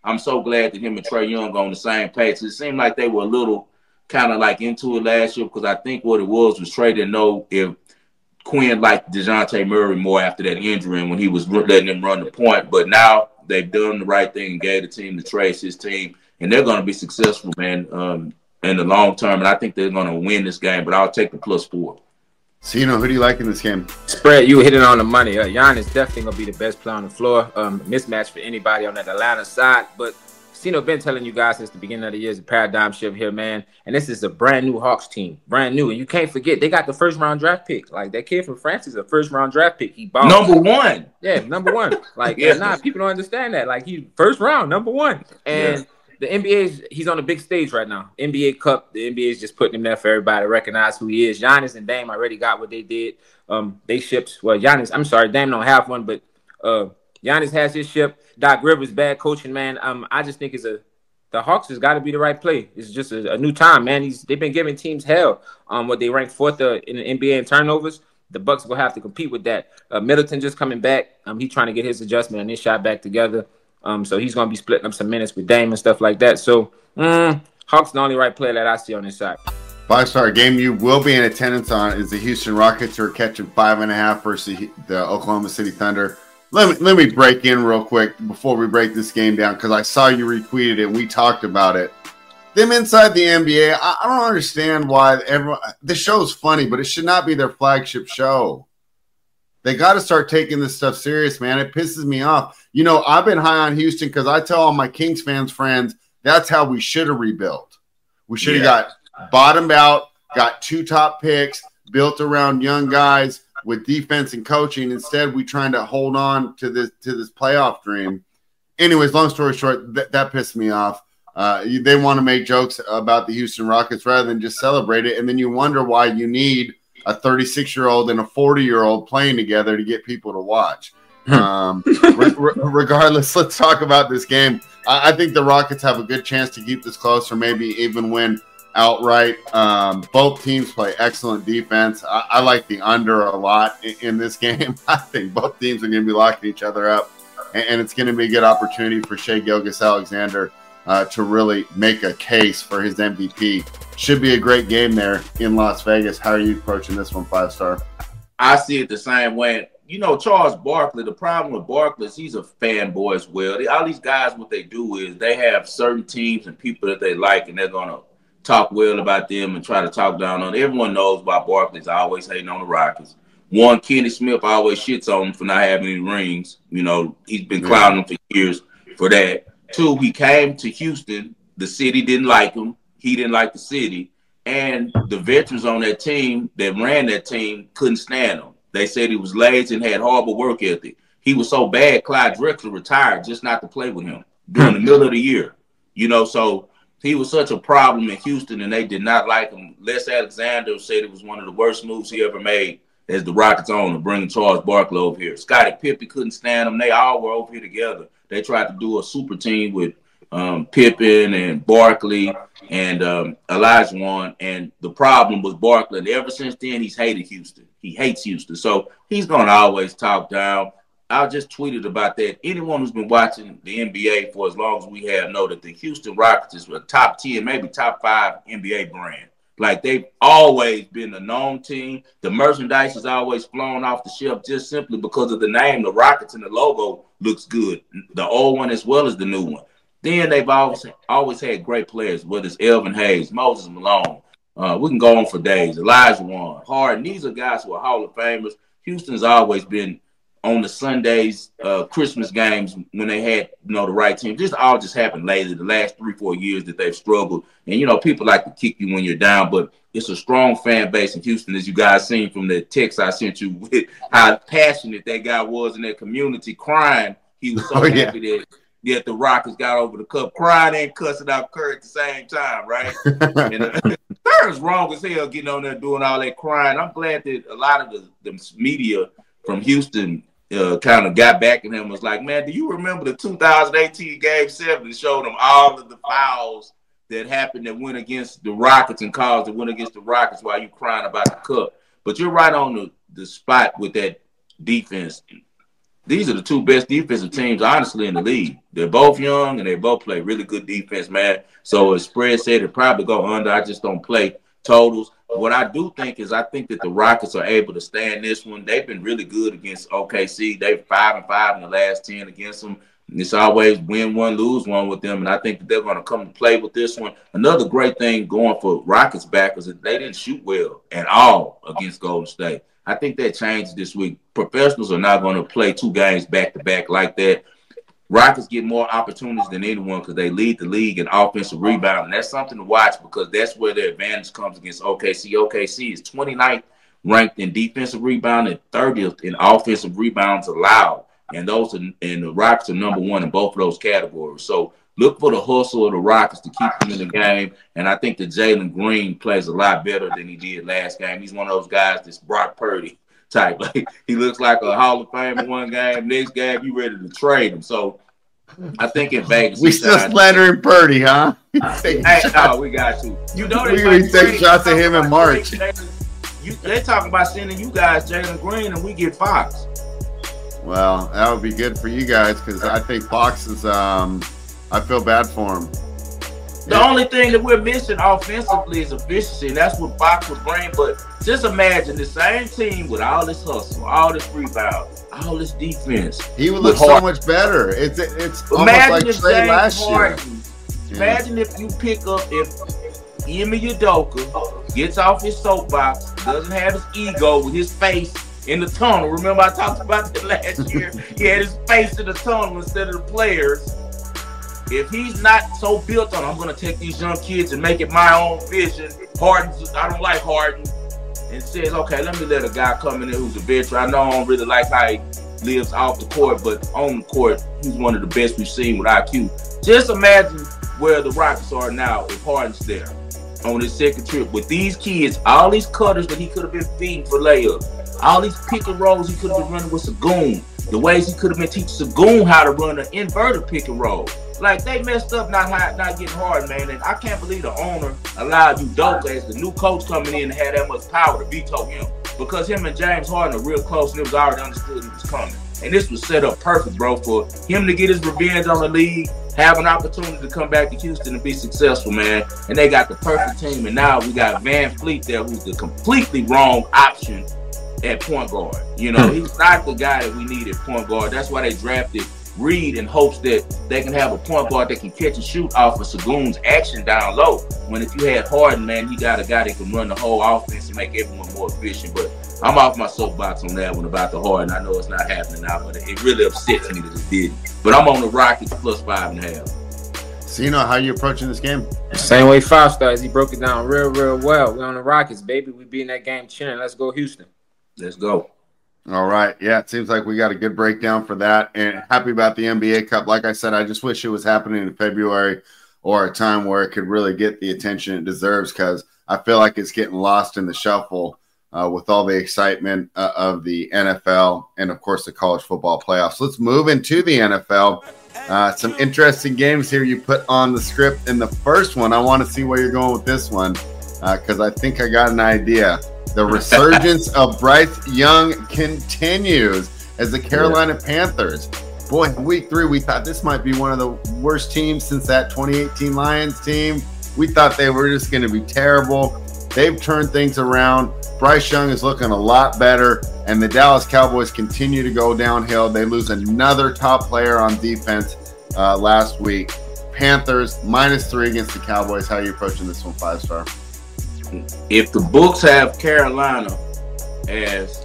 I'm so glad that him and Trae Young are on the same page. It seemed like they were a little kind of like into it last year because I think what it was was Trae didn't know if Quinn liked DeJounte Murray more after that injury and when he was letting him run the point. But now they've done the right thing and gave the team to Trae, his team, and they're going to be successful, man, um, in the long term. And I think they're going to win this game, but I'll take the plus four. So, you know, who do you like in this game? Spread, you hit it on the money. Uh, Giannis definitely going to be the best player on the floor. Um, mismatch for anybody on that Atlanta side. But Cino been telling you guys since the beginning of the year is a paradigm shift here, man. And this is a brand new Hawks team. Brand new. And you can't forget, they got the first round draft pick. Like, that kid from France is a first round draft pick. He balled. Number one. Yeah, number one. Like, yeah, nah, people don't understand that. Like, he first round, number one. And yeah. The N B A's, he's on the big stage right now. N B A Cup, the N B A is just putting him there for everybody to recognize who he is. Giannis and Dame already got what they did. Um, they shipped, well, Giannis, I'm sorry, Dame don't have one, but uh, Giannis has his ship. Doc Rivers, bad coaching, man. Um, I just think it's a, the Hawks has got to be the right play. It's just a, a new time, man. He's, they've been giving teams hell. Um, what they ranked fourth uh, in the N B A in turnovers. The Bucks will have to compete with that. Uh, Middleton just coming back. Um, he's trying to get his adjustment and his shot back together. Um, so he's going to be splitting up some minutes with Dame and stuff like that. So mm, Hawks the only right player that I see on this side. Five-star game you will be in attendance on is the Houston Rockets, who are catching five and a half versus the Oklahoma City Thunder. Let me let me break in real quick before we break this game down because I saw you retweeted it and we talked about it. Them inside the N B A, I, I don't understand why everyone. The show's funny, but it should not be their flagship show. They got to start taking this stuff serious, man. It pisses me off. You know, I've been high on Houston because I tell all my Kings fans friends that's how we should have rebuilt. We should have yeah. got bottomed out, got two top picks, built around young guys with defense and coaching. Instead, we trying to hold on to this to this playoff dream. Anyways, long story short, th- that pissed me off. Uh, they want to make jokes about the Houston Rockets rather than just celebrate it, and then you wonder why you need a thirty-six-year-old and a forty-year-old playing together to get people to watch. Um, re- re- regardless, let's talk about this game. I-, I think the Rockets have a good chance to keep this close or maybe even win outright. Um, both teams play excellent defense. I, I like the under a lot in, in this game. I think both teams are going to be locking each other up, and, and it's going to be a good opportunity for Shai Gilgeous-Alexander uh, to really make a case for his M V P. Should be a great game there in Las Vegas. How are you approaching this one, five star? I see it the same way. You know, Charles Barkley, the problem with Barkley is he's a fanboy as well. They, all these guys, what they do is they have certain teams and people that they like, and they're going to talk well about them and try to talk down on them. Everyone knows why Barkley's always hating on the Rockets. One, Kenny Smith always shits on him for not having any rings. You know, he's been clowning him for years for that. Two, he came to Houston. The city didn't like him. He didn't like the city. And the veterans on that team that ran that team couldn't stand him. They said he was lazy and had horrible work ethic. He was so bad, Clyde Drexler retired just not to play with him during the middle of the year. You know, so he was such a problem in Houston, and they did not like him. Les Alexander said it was one of the worst moves he ever made as the Rockets owner, bringing Charles Barkley over here. Scottie Pippen couldn't stand him. They all were over here together. They tried to do a super team with um, Pippen and Barkley and um, Olajuwon, and the problem was Barkley. And ever since then, he's hated Houston. He hates Houston. So he's going to always talk down. I just tweeted about that. Anyone who's been watching the N B A for as long as we have know that the Houston Rockets is a top ten, maybe top five N B A brand. Like, they've always been a known team. The merchandise has always flown off the shelf just simply because of the name. The Rockets and the logo looks good. The old one as well as the new one. Then they've always, always had great players, whether it's Elvin Hayes, Moses Malone. Uh, we can go on for days. Olajuwon, Harden. These are guys who are Hall of Famers. Houston's always been on the Sundays, uh, Christmas games when they had, you know, the right team. This all just happened lately, the last three, four years that they've struggled. And, you know, people like to kick you when you're down, but it's a strong fan base in Houston, as you guys seen from the text I sent you with how passionate that guy was in that community, crying. He was so oh, happy yeah. that, that the Rockets got over the cup, crying and cussing out Kerr at the same time, right? and, uh, Kerr's wrong as hell getting on there doing all that crying. I'm glad that a lot of the, the media from Houston uh, kind of got back at him, was like, man, do you remember the two thousand eighteen Game seven that showed him all of the fouls that happened that went against the Rockets and calls that went against the Rockets while you crying about the cup? But you're right on the, the spot with that defense. these are the two best defensive teams, honestly, in the league. They're both young, and they both play really good defense, man. So as spread said, it probably go under. I just don't play totals. What I do think is I think that the Rockets are able to stand this one. They've been really good against O K C. They're five and five in the last ten against them. It's always win one, lose one with them, and I think that they're going to come to play with this one. Another great thing going for Rockets backers is they didn't shoot well at all against Golden State. I think that changed this week. Professionals are not going to play two games back-to-back like that. Rockets get more opportunities than anyone because they lead the league in offensive rebound, and that's something to watch because that's where their advantage comes against O K C. O K C is twenty-ninth ranked in defensive rebound and thirtieth in offensive rebounds allowed. And those are, and the Rockets are number one in both of those categories. So look for the hustle of the Rockets to keep them in the game. And I think that Jalen Green plays a lot better than he did last game. He's one of those guys that's Brock Purdy type. Like, he looks like a Hall of Famer one game. Next game, you ready to trade him. So I think in Vegas, we still slandering Purdy, huh? Hey, no, we got to. You know they we take shots at him in March. You, they're talking about sending you guys Jalen Green, and we get Fox. Well, that would be good for you guys because I think Fox is. Um, I feel bad for him. The yeah. only thing that we're missing offensively is efficiency, and that's what Fox would bring. But just imagine the same team with all this hustle, all this rebound, all this defense. He would look so much better. It's it's almost imagine like if Trey last Harden, year. Imagine yeah. if you pick up if Ime Udoka gets off his soapbox, doesn't have his ego with his face in the tunnel. Remember I talked about that last year? He had his face in the tunnel instead of the players. If he's not so built on, I'm going to take these young kids and make it my own vision. Harden, I don't like Harden. And says, okay, let me let a guy come in there who's a veteran. I know I don't really like how he lives off the court, but on the court, he's one of the best we've seen with I Q. Just imagine where the Rockets are now if Harden's there on his second trip. With these kids, all these cutters that he could have been feeding for layups, all these pick and rolls he could have been running with Sagoon, the ways he could have been teaching Sagoon how to run an inverted pick and roll. Like, they messed up not not getting hard, man. And I can't believe the owner allowed Udoka as the new coach coming in and had that much power to veto him. Because him and James Harden are real close and it was already understood he was coming. And this was set up perfect, bro, for him to get his revenge on the league, have an opportunity to come back to Houston and be successful, man. And they got the perfect team. And now we got Van Fleet there, who's the completely wrong option at point guard. You know, he's not the guy that we need at point guard. That's why they drafted Reed in hopes that they can have a point guard that can catch and shoot off of Sagoon's action down low. When if you had Harden, man, you got a guy that can run the whole offense and make everyone more efficient. But I'm off my soapbox on that one about the Harden. I know it's not happening now, but it really upsets me that it did. But I'm on the Rockets plus five and a half. So you know how you approaching this game? Same way Five Stars. He broke it down real, real well. We're on the Rockets, baby. We be in that game cheering. Let's go, Houston. Let's go. All right. Yeah, it seems like we got a good breakdown for that. And happy about the N B A Cup. Like I said, I just wish it was happening in February or a time where it could really get the attention it deserves because I feel like it's getting lost in the shuffle uh, with all the excitement uh, of the N F L and, of course, the college football playoffs. Let's move into the N F L. Uh, some interesting games here you put on the script in the first one. I want to see where you're going with this one because uh, I think I got an idea. The resurgence of Bryce Young continues as the Carolina yeah. Panthers. Boy, week three, we thought this might be one of the worst teams since that twenty eighteen Lions team. We thought they were just going to be terrible. They've turned things around. Bryce Young is looking a lot better, and the Dallas Cowboys continue to go downhill. They lose another top player on defense uh, last week. Panthers, minus three against the Cowboys. How are you approaching this one, Five Star? If the books have Carolina as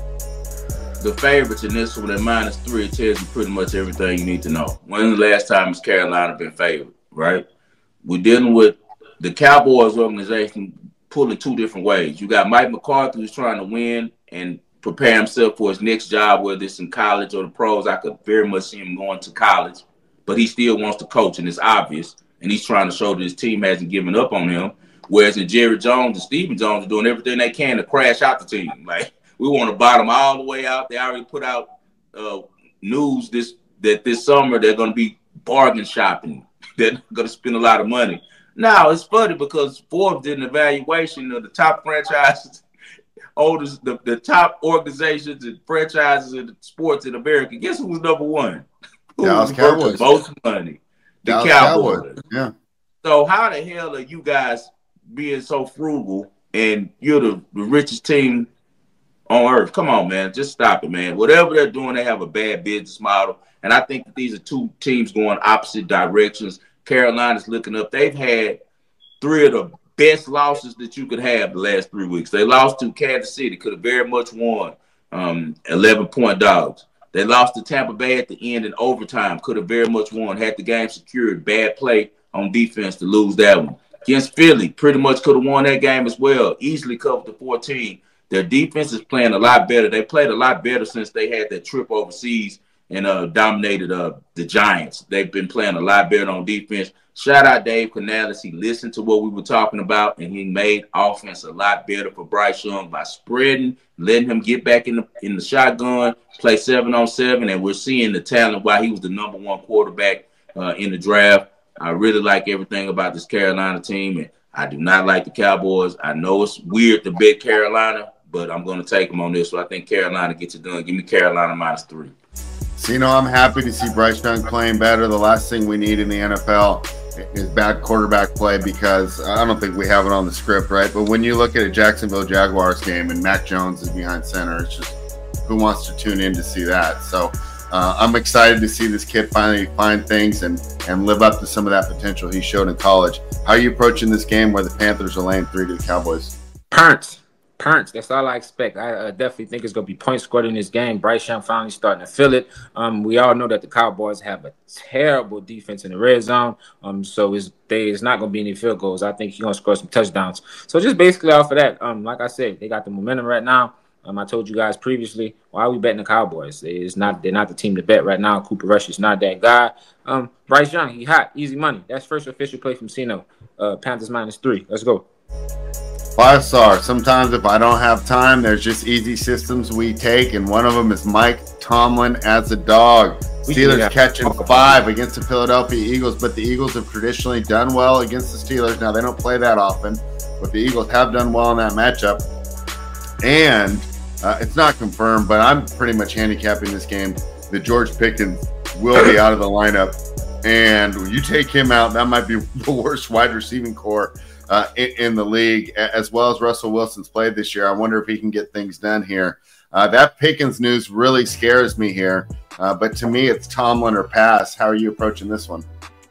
the favorites in this one at minus three, it tells you pretty much everything you need to know. When the last time has Carolina been favored, right? We're dealing with the Cowboys organization pulling two different ways. You got Mike McCarthy who's trying to win and prepare himself for his next job, whether it's in college or the pros. I could very much see him going to college, but he still wants to coach, and it's obvious. And he's trying to show that his team hasn't given up on him. Whereas in Jerry Jones and Stephen Jones are doing everything they can to crash out the team. Like, we want to bottom all the way out. They already put out uh, news this that this summer they're going to be bargain shopping. They're going to spend a lot of money. Now, it's funny because Forbes did an evaluation of the top franchises oldest, the, the top organizations and franchises in sports in America. Guess who was number one? Who Dallas was worth Cowboys. the most money? The Dallas Cowboys. Cowboys. Yeah. So how the hell are you guys being so frugal and you're the, the richest team on earth? Come on, man. Just stop it, man. Whatever they're doing, they have a bad business model. And I think that these are two teams going opposite directions. Carolina's looking up. They've had three of the best losses that you could have the last three weeks. They lost to Kansas City, could have very much won, um, eleven-point dogs. They lost to Tampa Bay at the end in overtime, could have very much won, had the game secured. Bad play on defense to lose that one. Against Philly, pretty much could have won that game as well. Easily covered the fourteen. Their defense is playing a lot better. They played a lot better since they had that trip overseas and uh, dominated uh, the Giants. They've been playing a lot better on defense. Shout out Dave Canales. He listened to what we were talking about, and he made offense a lot better for Bryce Young by spreading, letting him get back in the in the shotgun, play seven on seven, and we're seeing the talent why he was the number one quarterback uh, in the draft. I really like everything about this Carolina team, and I do not like the Cowboys. I know it's weird to bet Carolina, but I'm going to take them on this. So I think Carolina gets it done. Give me Carolina minus three. So, you know, I'm happy to see Bryce Young playing better. The last thing we need in the N F L is bad quarterback play, because I don't think we have it on the script, right? But when you look at a Jacksonville Jaguars game and Mac Jones is behind center, it's just who wants to tune in to see that? So uh, I'm excited to see this kid finally find things and, and live up to some of that potential he showed in college. How are you approaching this game where the Panthers are laying three to the Cowboys? Parents. Parents, that's all I expect. I uh, definitely think it's going to be point scored in this game. Bryce Young finally starting to feel it. Um, we all know that the Cowboys have a terrible defense in the red zone, um, so it's, they, it's not going to be any field goals. I think he's going to score some touchdowns. So just basically off of that, um, like I said, they got the momentum right now. Um, I told you guys previously, why are we betting the Cowboys? It's not, they're not the team to bet right now. Cooper Rush is not that guy. Um, Bryce Young, he hot, easy money. That's first official play from Cino. Uh, Panthers minus three. Let's go. Five star. Sometimes if I don't have time, there's just easy systems we take, and one of them is Mike Tomlin as a dog. Steelers catching five against the Philadelphia Eagles, but the Eagles have traditionally done well against the Steelers. Now, they don't play that often, but the Eagles have done well in that matchup. And uh, it's not confirmed, but I'm pretty much handicapping this game that George Pickens will be out of the lineup. And when you take him out, that might be the worst wide receiving core Uh, in, in the league, as well as Russell Wilson's played this year. I wonder if he can get things done here. Uh, that Pickens news really scares me here, uh, but to me, it's Tomlin or pass. How are you approaching this one?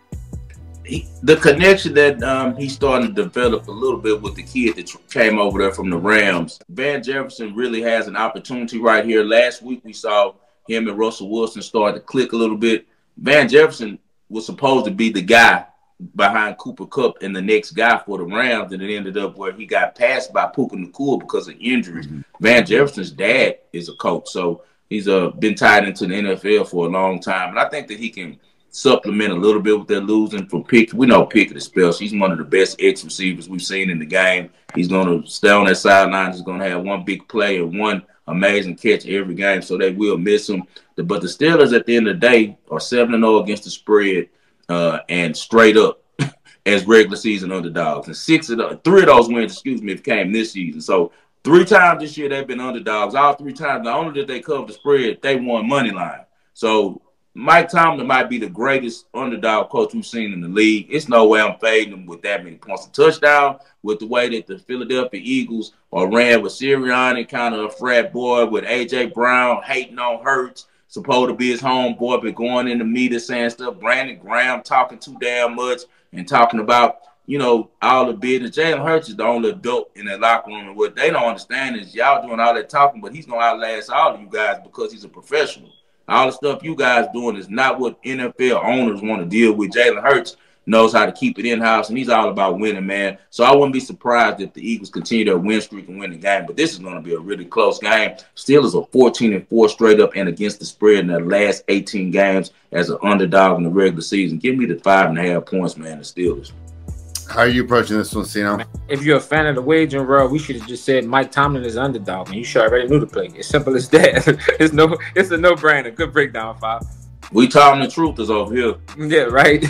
He, the connection that um, he's starting to develop a little bit with the kid that came over there from the Rams. Van Jefferson really has an opportunity right here. Last week, we saw him and Russell Wilson start to click a little bit. Van Jefferson was supposed to be the guy behind Cooper Kupp and the next guy for the Rams, and it ended up where he got passed by Puka Nacua because of injuries. Mm-hmm. Van Jefferson's dad is a coach, so he's uh, been tied into the N F L for a long time, and I think that he can supplement a little bit with their losing from Pickett. We know Pickett is special. He's one of the best X receivers we've seen in the game. He's going to stay on that sideline. He's going to have one big play and one amazing catch every game, so they will miss him. But the Steelers, at the end of the day, are seven and oh against the spread. Uh, and straight up as regular season underdogs. And six of the, three of those wins, excuse me, came this season. So three times this year they've been underdogs. All three times, not only did they cover the spread, they won money line. So Mike Tomlin might be the greatest underdog coach we've seen in the league. It's no way I'm fading him with that many points. A touchdown with the way that the Philadelphia Eagles are ran with Sirianni, kind of a frat boy, with A J Brown hating on Hurts. Supposed to be his homeboy, but going in the media saying stuff. Brandon Graham talking too damn much and talking about, you know, all the business. Jalen Hurts is the only adult in that locker room. And what they don't understand is y'all doing all that talking, but he's going to outlast all of you guys because he's a professional. All the stuff you guys doing is not what N F L owners want to deal with. Jalen Hurts knows how to keep it in-house, and he's all about winning, man. So I wouldn't be surprised if the Eagles continue their win streak and win the game, but this is going to be a really close game. Steelers are fourteen and four straight up and against the spread in their last eighteen games as an underdog in the regular season. Give me the five and a half points, man, the Steelers. How are you approaching this one, Cino? If you're a fan of the wagering world, we should have just said Mike Tomlin is underdog, and you should already knew the play. It's simple as that. it's no, it's a no-brainer. Good breakdown, Five. We telling the truth is over here. Yeah, right.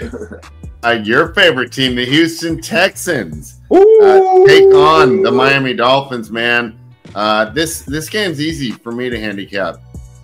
uh, your favorite team, the Houston Texans, uh, take on the Miami Dolphins, man. Uh, this this game's easy for me to handicap.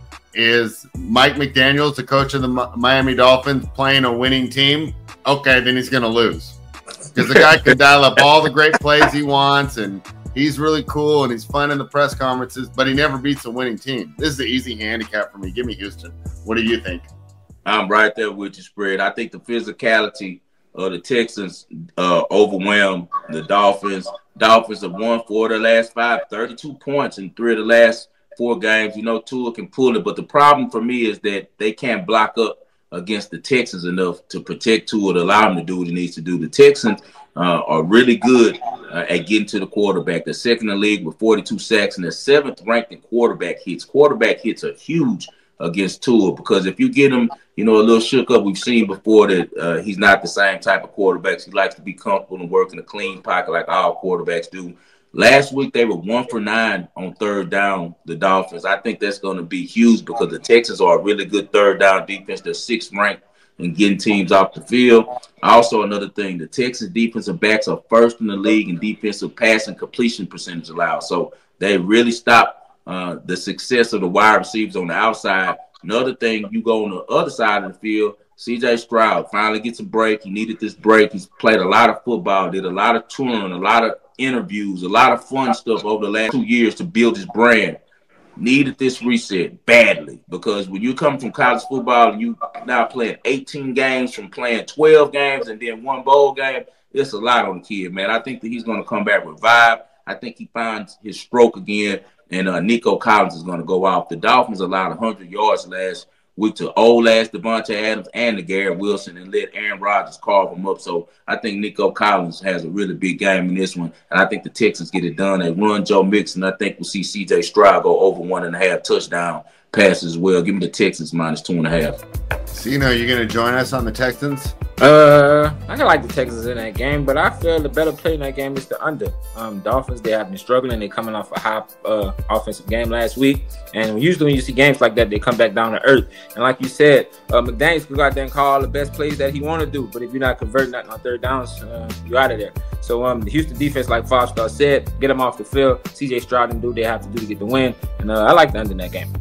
Is Mike McDaniels, the coach of the Miami Dolphins, playing a winning team? Okay, then he's going to lose. Because the guy can dial up all the great plays he wants, and he's really cool, and he's fun in the press conferences, but he never beats a winning team. This is the easy handicap for me. Give me Houston. What do you think? I'm right there with you, spread. I think the physicality of the Texans uh, overwhelm the Dolphins. Dolphins have won four of the last five, thirty-two points in three of the last four games. You know, Tua can pull it, but the problem for me is that they can't block up against the Texans enough to protect Tua to allow him to do what he needs to do. The Texans uh, are really good uh, at getting to the quarterback. They're second in the league with forty-two sacks, and they're seventh ranked in quarterback hits. Quarterback hits are huge against Tua because if you get him, you know, a little shook up, we've seen before that uh, he's not the same type of quarterback. He likes to be comfortable and work in a clean pocket like all quarterbacks do. Last week, they were one for nine on third down, the Dolphins. I think that's going to be huge because the Texans are a really good third down defense. They're sixth ranked in getting teams off the field. Also, another thing, the Texas defensive backs are first in the league in defensive passing completion percentage allowed. So they really stopped uh, the success of the wide receivers on the outside. Another thing, you go on the other side of the field, C J Stroud finally gets a break. He needed this break. He's played a lot of football, did a lot of touring, a lot of interviews, a lot of fun stuff over the last two years to build his brand. Needed this reset badly because when you come from college football and you now playing eighteen games from playing twelve games and then one bowl game, it's a lot on the kid, man. I think that he's going to come back revived. I think he finds his stroke again, and uh, Nico Collins is going to go off. The Dolphins allowed one hundred yards last week to old ass Devontae Adams and to Garrett Wilson and let Aaron Rodgers carve them up. So I think Nico Collins has a really big game in this one. And I think the Texans get it done. They run Joe Mixon. I think we'll see C J Stroud go over one and a half touchdown passes as well. Give me the Texans minus two and a half. So, you know, you're going to join us on the Texans? Uh, I can like the Texans in that game, but I feel the better play in that game is the under. Um, Dolphins, they have been struggling. They're coming off a high uh, offensive game last week. And usually when you see games like that, they come back down to earth. And like you said, uh, McDaniels can go out there and call all the best plays that he want to do. But if you're not converting that on third downs, uh, you're out of there. So um, the Houston defense, like Five Star said, get them off the field. C J Stroud and do what they have to do to get the win. And uh, I like the under in that game.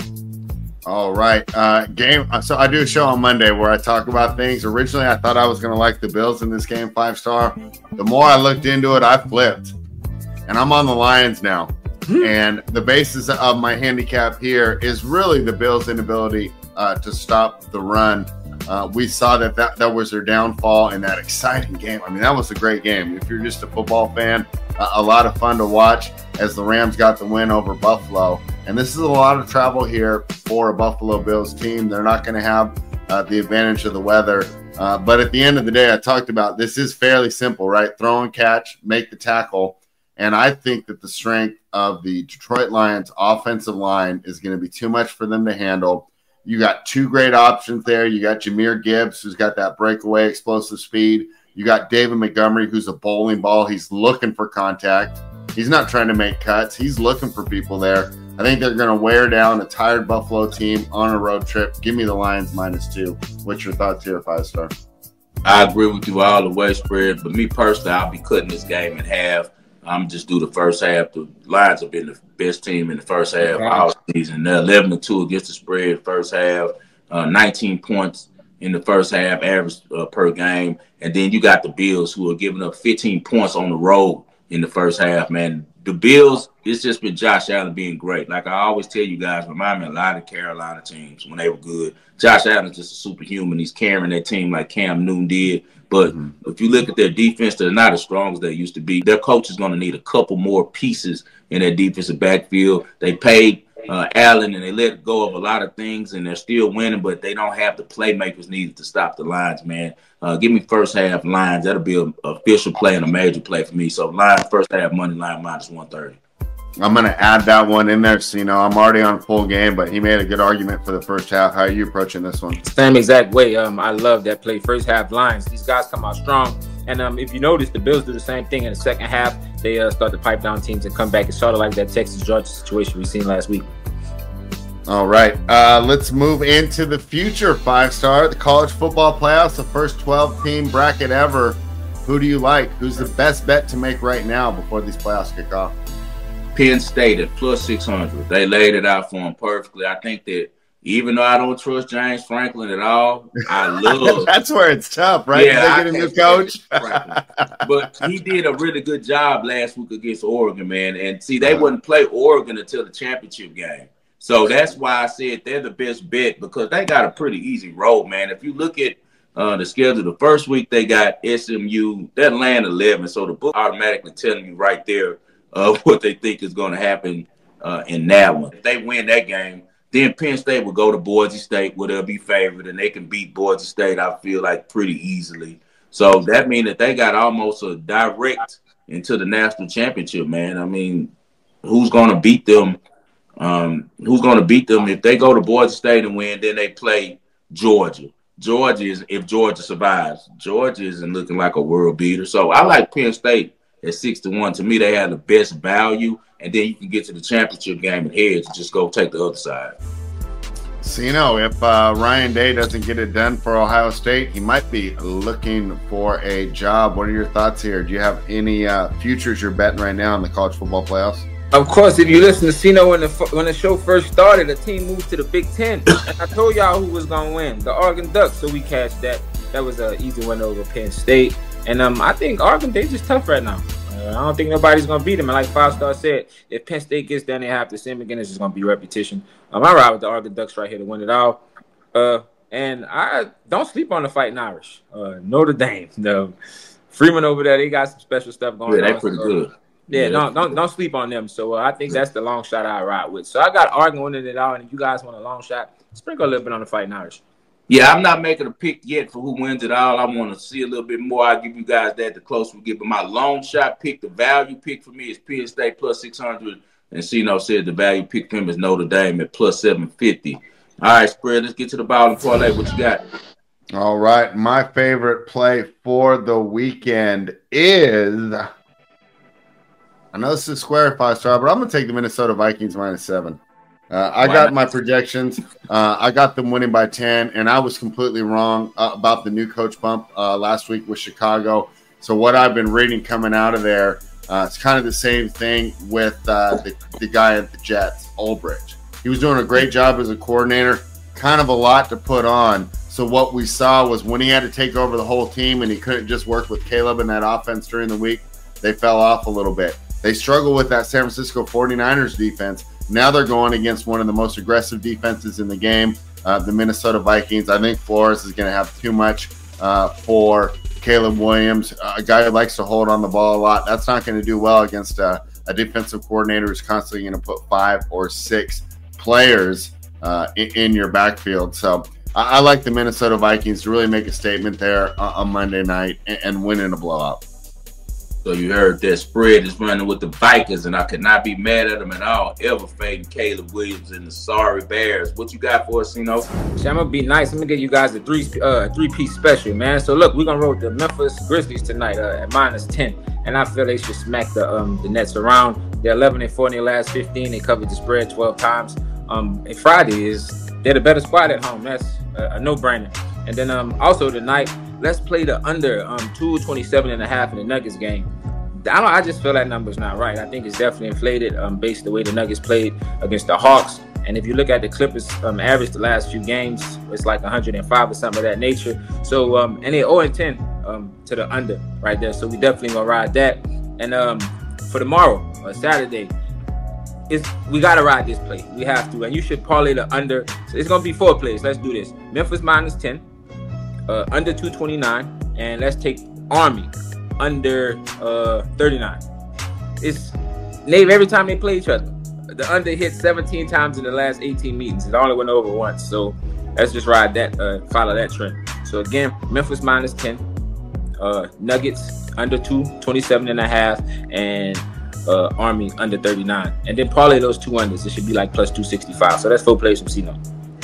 All right. Uh, game. So I do a show on Monday where I talk about things. Originally, I thought I was going to like the Bills in this game, Five Star. The more I looked into it, I flipped. And I'm on the Lions now. Mm-hmm. And the basis of my handicap here is really the Bills' inability uh, to stop the run. Uh, we saw that, that that was their downfall in that exciting game. I mean, that was a great game. If you're just a football fan, uh, a lot of fun to watch as the Rams got the win over Buffalo. And this is a lot of travel here for a Buffalo Bills team. They're not going to have uh, the advantage of the weather. Uh, but at the end of the day, I talked about this is fairly simple, right? Throw and catch, make the tackle. And I think that the strength of the Detroit Lions offensive line is going to be too much for them to handle. You got two great options there. You got Jahmyr Gibbs, who's got that breakaway explosive speed. You got David Montgomery, who's a bowling ball. He's looking for contact. He's not trying to make cuts. He's looking for people there. I think they're going to wear down a tired Buffalo team on a road trip. Give me the Lions minus two. What's your thoughts here, Five Star? I agree with you all the way, spread. But me personally, I'll be cutting this game in half. I'm just do the first half. The Lions have been the best team in the first half okay. all season. They're eleven to two against the spread first half, uh, nineteen points in the first half average uh, per game. And then you got the Bills who are giving up fifteen points on the road in the first half, man. The Bills, it's just been Josh Allen being great. Like I always tell you guys, remind me a lot of Carolina teams when they were good. Josh Allen's just a superhuman. He's carrying that team like Cam Newton did. But mm-hmm. if you look at their defense, they're not as strong as they used to be. Their coach is going to need a couple more pieces in their defensive backfield. They paid uh, Allen and they let go of a lot of things, and they're still winning, but they don't have the playmakers needed to stop the Lions, man. Uh, give me first half Lions. That'll be an official play and a major play for me. So Lions first half money line minus one thirty. I'm going to add that one in there. So, you know, I'm already on full game, but he made a good argument for the first half. How are you approaching this one? Same exact way. Um, I love that play. First half Lions. These guys come out strong. And um, if you notice, the Bills do the same thing in the second half. They uh, start to pipe down teams and come back. It's sort of like that Texas-Georgia situation we seen last week. All right. Uh, let's move into the future, Five Star. The college football playoffs, the first twelve-team bracket ever. Who do you like? Who's the best bet to make right now before these playoffs kick off? Penn State at plus six hundred. They laid it out for them perfectly. I think that even though I don't trust James Franklin at all, I love. That's where it's tough, right? Yeah, they get a new coach. But he did a really good job last week against Oregon, man. And see, they uh-huh. wouldn't play Oregon until the championship game. So that's why I said they're the best bet, because they got a pretty easy road, man. If you look at uh, the schedule, the first week they got S M U, they're land eleven. So the book automatically telling you right there uh, what they think is going to happen uh, in that one. If they win that game, then Penn State will go to Boise State, where they'll be favored, and they can beat Boise State, I feel like, pretty easily. So that means that they got almost a direct into the national championship, man. I mean, who's going to beat them? Um, who's going to beat them? If they go to Boise State and win, then they play Georgia. Georgia is, if Georgia survives, Georgia isn't looking like a world beater. So I like Penn State at six to one. To me, they have the best value. And then you can get to the championship game and head to just go take the other side. So, you know, if uh, Ryan Day doesn't get it done for Ohio State, he might be looking for a job. What are your thoughts here? Do you have any uh, futures you're betting right now in the college football playoffs? Of course, if you listen to Sino when the when the show first started, the team moved to the Big Ten. And I told y'all who was going to win, the Oregon Ducks. So we cashed that. That was an easy win over Penn State. And um, I think Oregon, they're just tough right now. I don't think nobody's going to beat them. And like Five Star said, if Penn State gets down, they have to see them again. It's just going to be repetition. Um, I ride with the Oregon Ducks right here to win it all. Uh, and I don't sleep on the Fighting Irish. Uh, Notre Dame. The Freeman over there, they got some special stuff going yeah, on. Yeah, they're pretty so, good. Yeah, yeah don't, don't don't sleep on them. So uh, I think that's the long shot I ride with. So I got Oregon winning it all. And if you guys want a long shot, sprinkle a little bit on the Fighting Irish. Yeah, I'm not making a pick yet for who wins it all. I want to see a little bit more. I'll give you guys that the closer we get. But my long shot pick, the value pick for me is Penn State plus six hundred. And Sino said the value pick for him is Notre Dame at plus seven fifty. All right, spread. Let's get to the ball and parlay. What you got? All right. My favorite play for the weekend is, I know this is square Five Star, but I'm going to take the Minnesota Vikings minus seven. Uh, I got my projections. Uh, I got them winning by ten, and I was completely wrong uh, about the new coach bump uh, last week with Chicago. So what I've been reading coming out of there, uh, it's kind of the same thing with uh, the, the guy at the Jets, Ulbrich. He was doing a great job as a coordinator, kind of a lot to put on. So what we saw was when he had to take over the whole team and he couldn't just work with Caleb in that offense during the week, they fell off a little bit. They struggle with that San Francisco forty-niners defense. Now they're going against one of the most aggressive defenses in the game, uh, the Minnesota Vikings. I think Flores is going to have too much uh, for Caleb Williams, uh, a guy who likes to hold on the ball a lot. That's not going to do well against uh, a defensive coordinator who's constantly going to put five or six players uh, in, in your backfield. So I, I like the Minnesota Vikings to really make a statement there on, on Monday night and, and win in a blowout. So you heard that spread is running with the Vikings, and I could not be mad at them at all, ever fading Caleb Williams and the sorry Bears. What you got for us, Sino? I'm going to be nice. I'm going to give you guys a three, uh, three-piece special, man. So, look, we're going to roll with the Memphis Grizzlies tonight uh, at minus ten, and I feel they should smack the um, the Nets around. They're eleven and four in their last fifteen. They covered the spread twelve times. Um, and Friday is they're the better squad at home. That's a, a no-brainer. And then um, also tonight, let's play the under um, two twenty-seven and a half in the Nuggets game. I don't. I just feel that number's not right. I think it's definitely inflated um, based the way the Nuggets played against the Hawks. And if you look at the Clippers um, average the last few games, it's like one hundred five or something of that nature. So, um, and they're oh and ten um, to the under right there. So we definitely gonna ride that. And um, for tomorrow, or Saturday, it's we gotta ride this play. We have to, and you should parlay the under. So it's gonna be four plays. Let's do this. Memphis minus ten, uh, under two twenty-nine, and let's take Army under uh, thirty-nine. It's name every time they play each other. The under hit seventeen times in the last eighteen meetings. It only went over once. So let's just ride that, uh, follow that trend. So again, Memphis minus ten, uh, Nuggets under two twenty-seven and a half, and uh, Army under thirty-nine. And then parlay those two unders. It should be like plus two sixty-five. So that's four plays from Sino.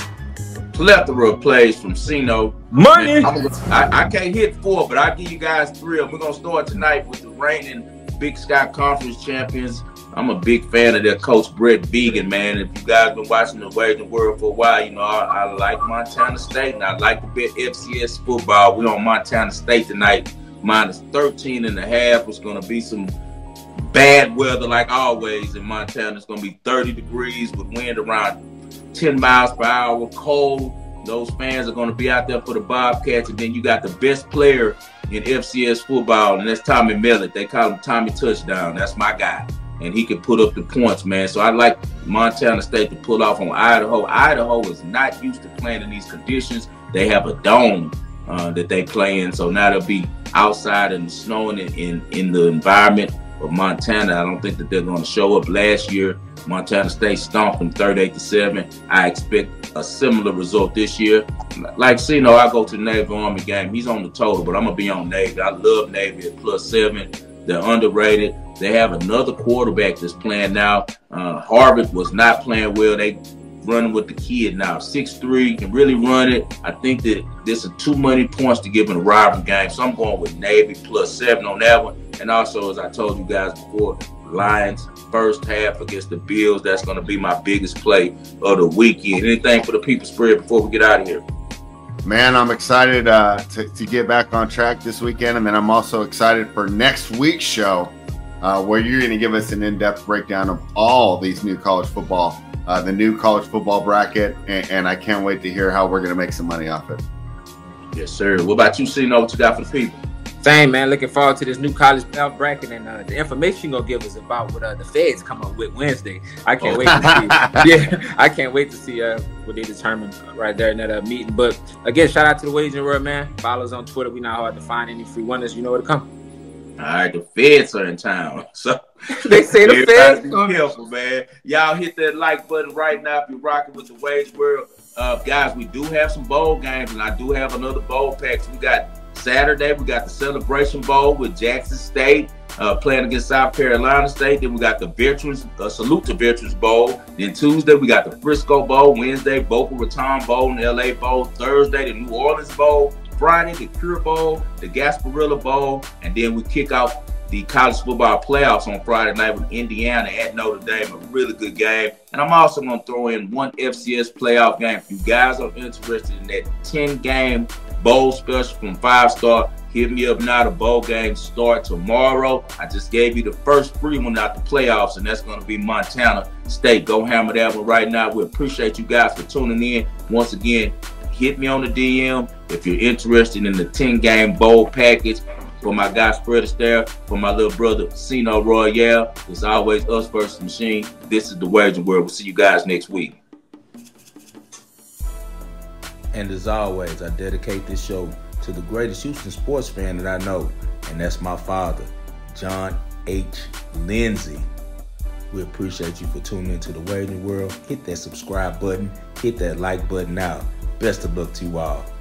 Plethora of plays from Sino. Money. I, I can't hit four, but I'll give you guys three. We're gonna start tonight with the reigning Big Sky Conference champions. I'm a big fan of their coach Brett Vigen, man. If you guys been watching the Wagering World for a while, you know I, I like Montana State, and I like to bet F C S football. We're on Montana State tonight, minus thirteen and a half. It's gonna be some bad weather like always in Montana. It's going to be thirty degrees with wind around ten miles per hour, cold. Those fans are going to be out there for the Bobcats. And then you got the best player in F C S football, and that's Tommy Mellett. They call him Tommy Touchdown. That's my guy. And he can put up the points, man. So I like Montana State to pull off on Idaho. Idaho is not used to playing in these conditions. They have a dome uh, that they play in. So now they'll be outside and snowing in, in, in the environment of Montana. I don't think that they're going to show up. Last year, Montana State stomped them thirty-eight to seven. I expect a similar result this year. Like Sino, I go to the Navy Army game. He's on the total, but I'm going to be on Navy. I love Navy at plus seven. They're underrated. They have another quarterback that's playing now. Uh, Harvard was not playing well. They running with the kid now. six three, can really run it. I think that this is too many points to give in a rivalry game. So I'm going with Navy plus seven on that one. And also, as I told you guys before, Lions first half against the Bills. That's going to be my biggest play of the weekend. Anything for the people spread before we get out of here? Man, I'm excited uh, to, to get back on track this weekend. And then I'm also excited for next week's show uh, where you're going to give us an in-depth breakdown of all these new college football, uh, the new college football bracket. And, and I can't wait to hear how we're going to make some money off it. Yes, sir. What about you, Sino? What you got for the people? Same, man. Looking forward to this new college playoff bracket and uh, the information you're gonna give us about what uh, the Feds come up with Wednesday. I can't wait to see. Yeah, I can't wait to see uh, what they determine right there in that uh, meeting. But again, shout out to the Wagering World, man. Follow us on Twitter. We not hard to find. Any free wonders, you know where to come. All right, the Feds are in town, so they say the Feds. Be careful, man. Y'all hit that like button right now if you're rocking with the Wagering World. Uh, guys, we do have some bowl games, and I do have another bowl pack. We got Saturday, we got the Celebration Bowl with Jackson State uh, playing against South Carolina State. Then we got the Veterans, uh, Salute to Veterans Bowl. Then Tuesday, we got the Frisco Bowl. Wednesday, Boca Raton Bowl and L A Bowl. Thursday, the New Orleans Bowl. Friday, the Cure Bowl, the Gasparilla Bowl. And then we kick off the college football playoffs on Friday night with Indiana at Notre Dame. A really good game. And I'm also going to throw in one F C S playoff game. If you guys are interested in that ten-game bowl special from Five Star, hit me up now. The bowl games start tomorrow. I just gave you the first free one out the playoffs, and that's going to be Montana State. Go hammer that one right now. We appreciate you guys for tuning in. Once again, hit me on the D M if you're interested in the ten-game bowl package. For my guy Spreader Stare, for my little brother Sino Royale, it's always us versus the machine. This is the Wagering World. We'll see you guys next week. And as always, I dedicate this show to the greatest Houston sports fan that I know, and that's my father, John H. Lindsay. We appreciate you for tuning into the Wagering World. Hit that subscribe button, hit that like button now. Best of luck to you all.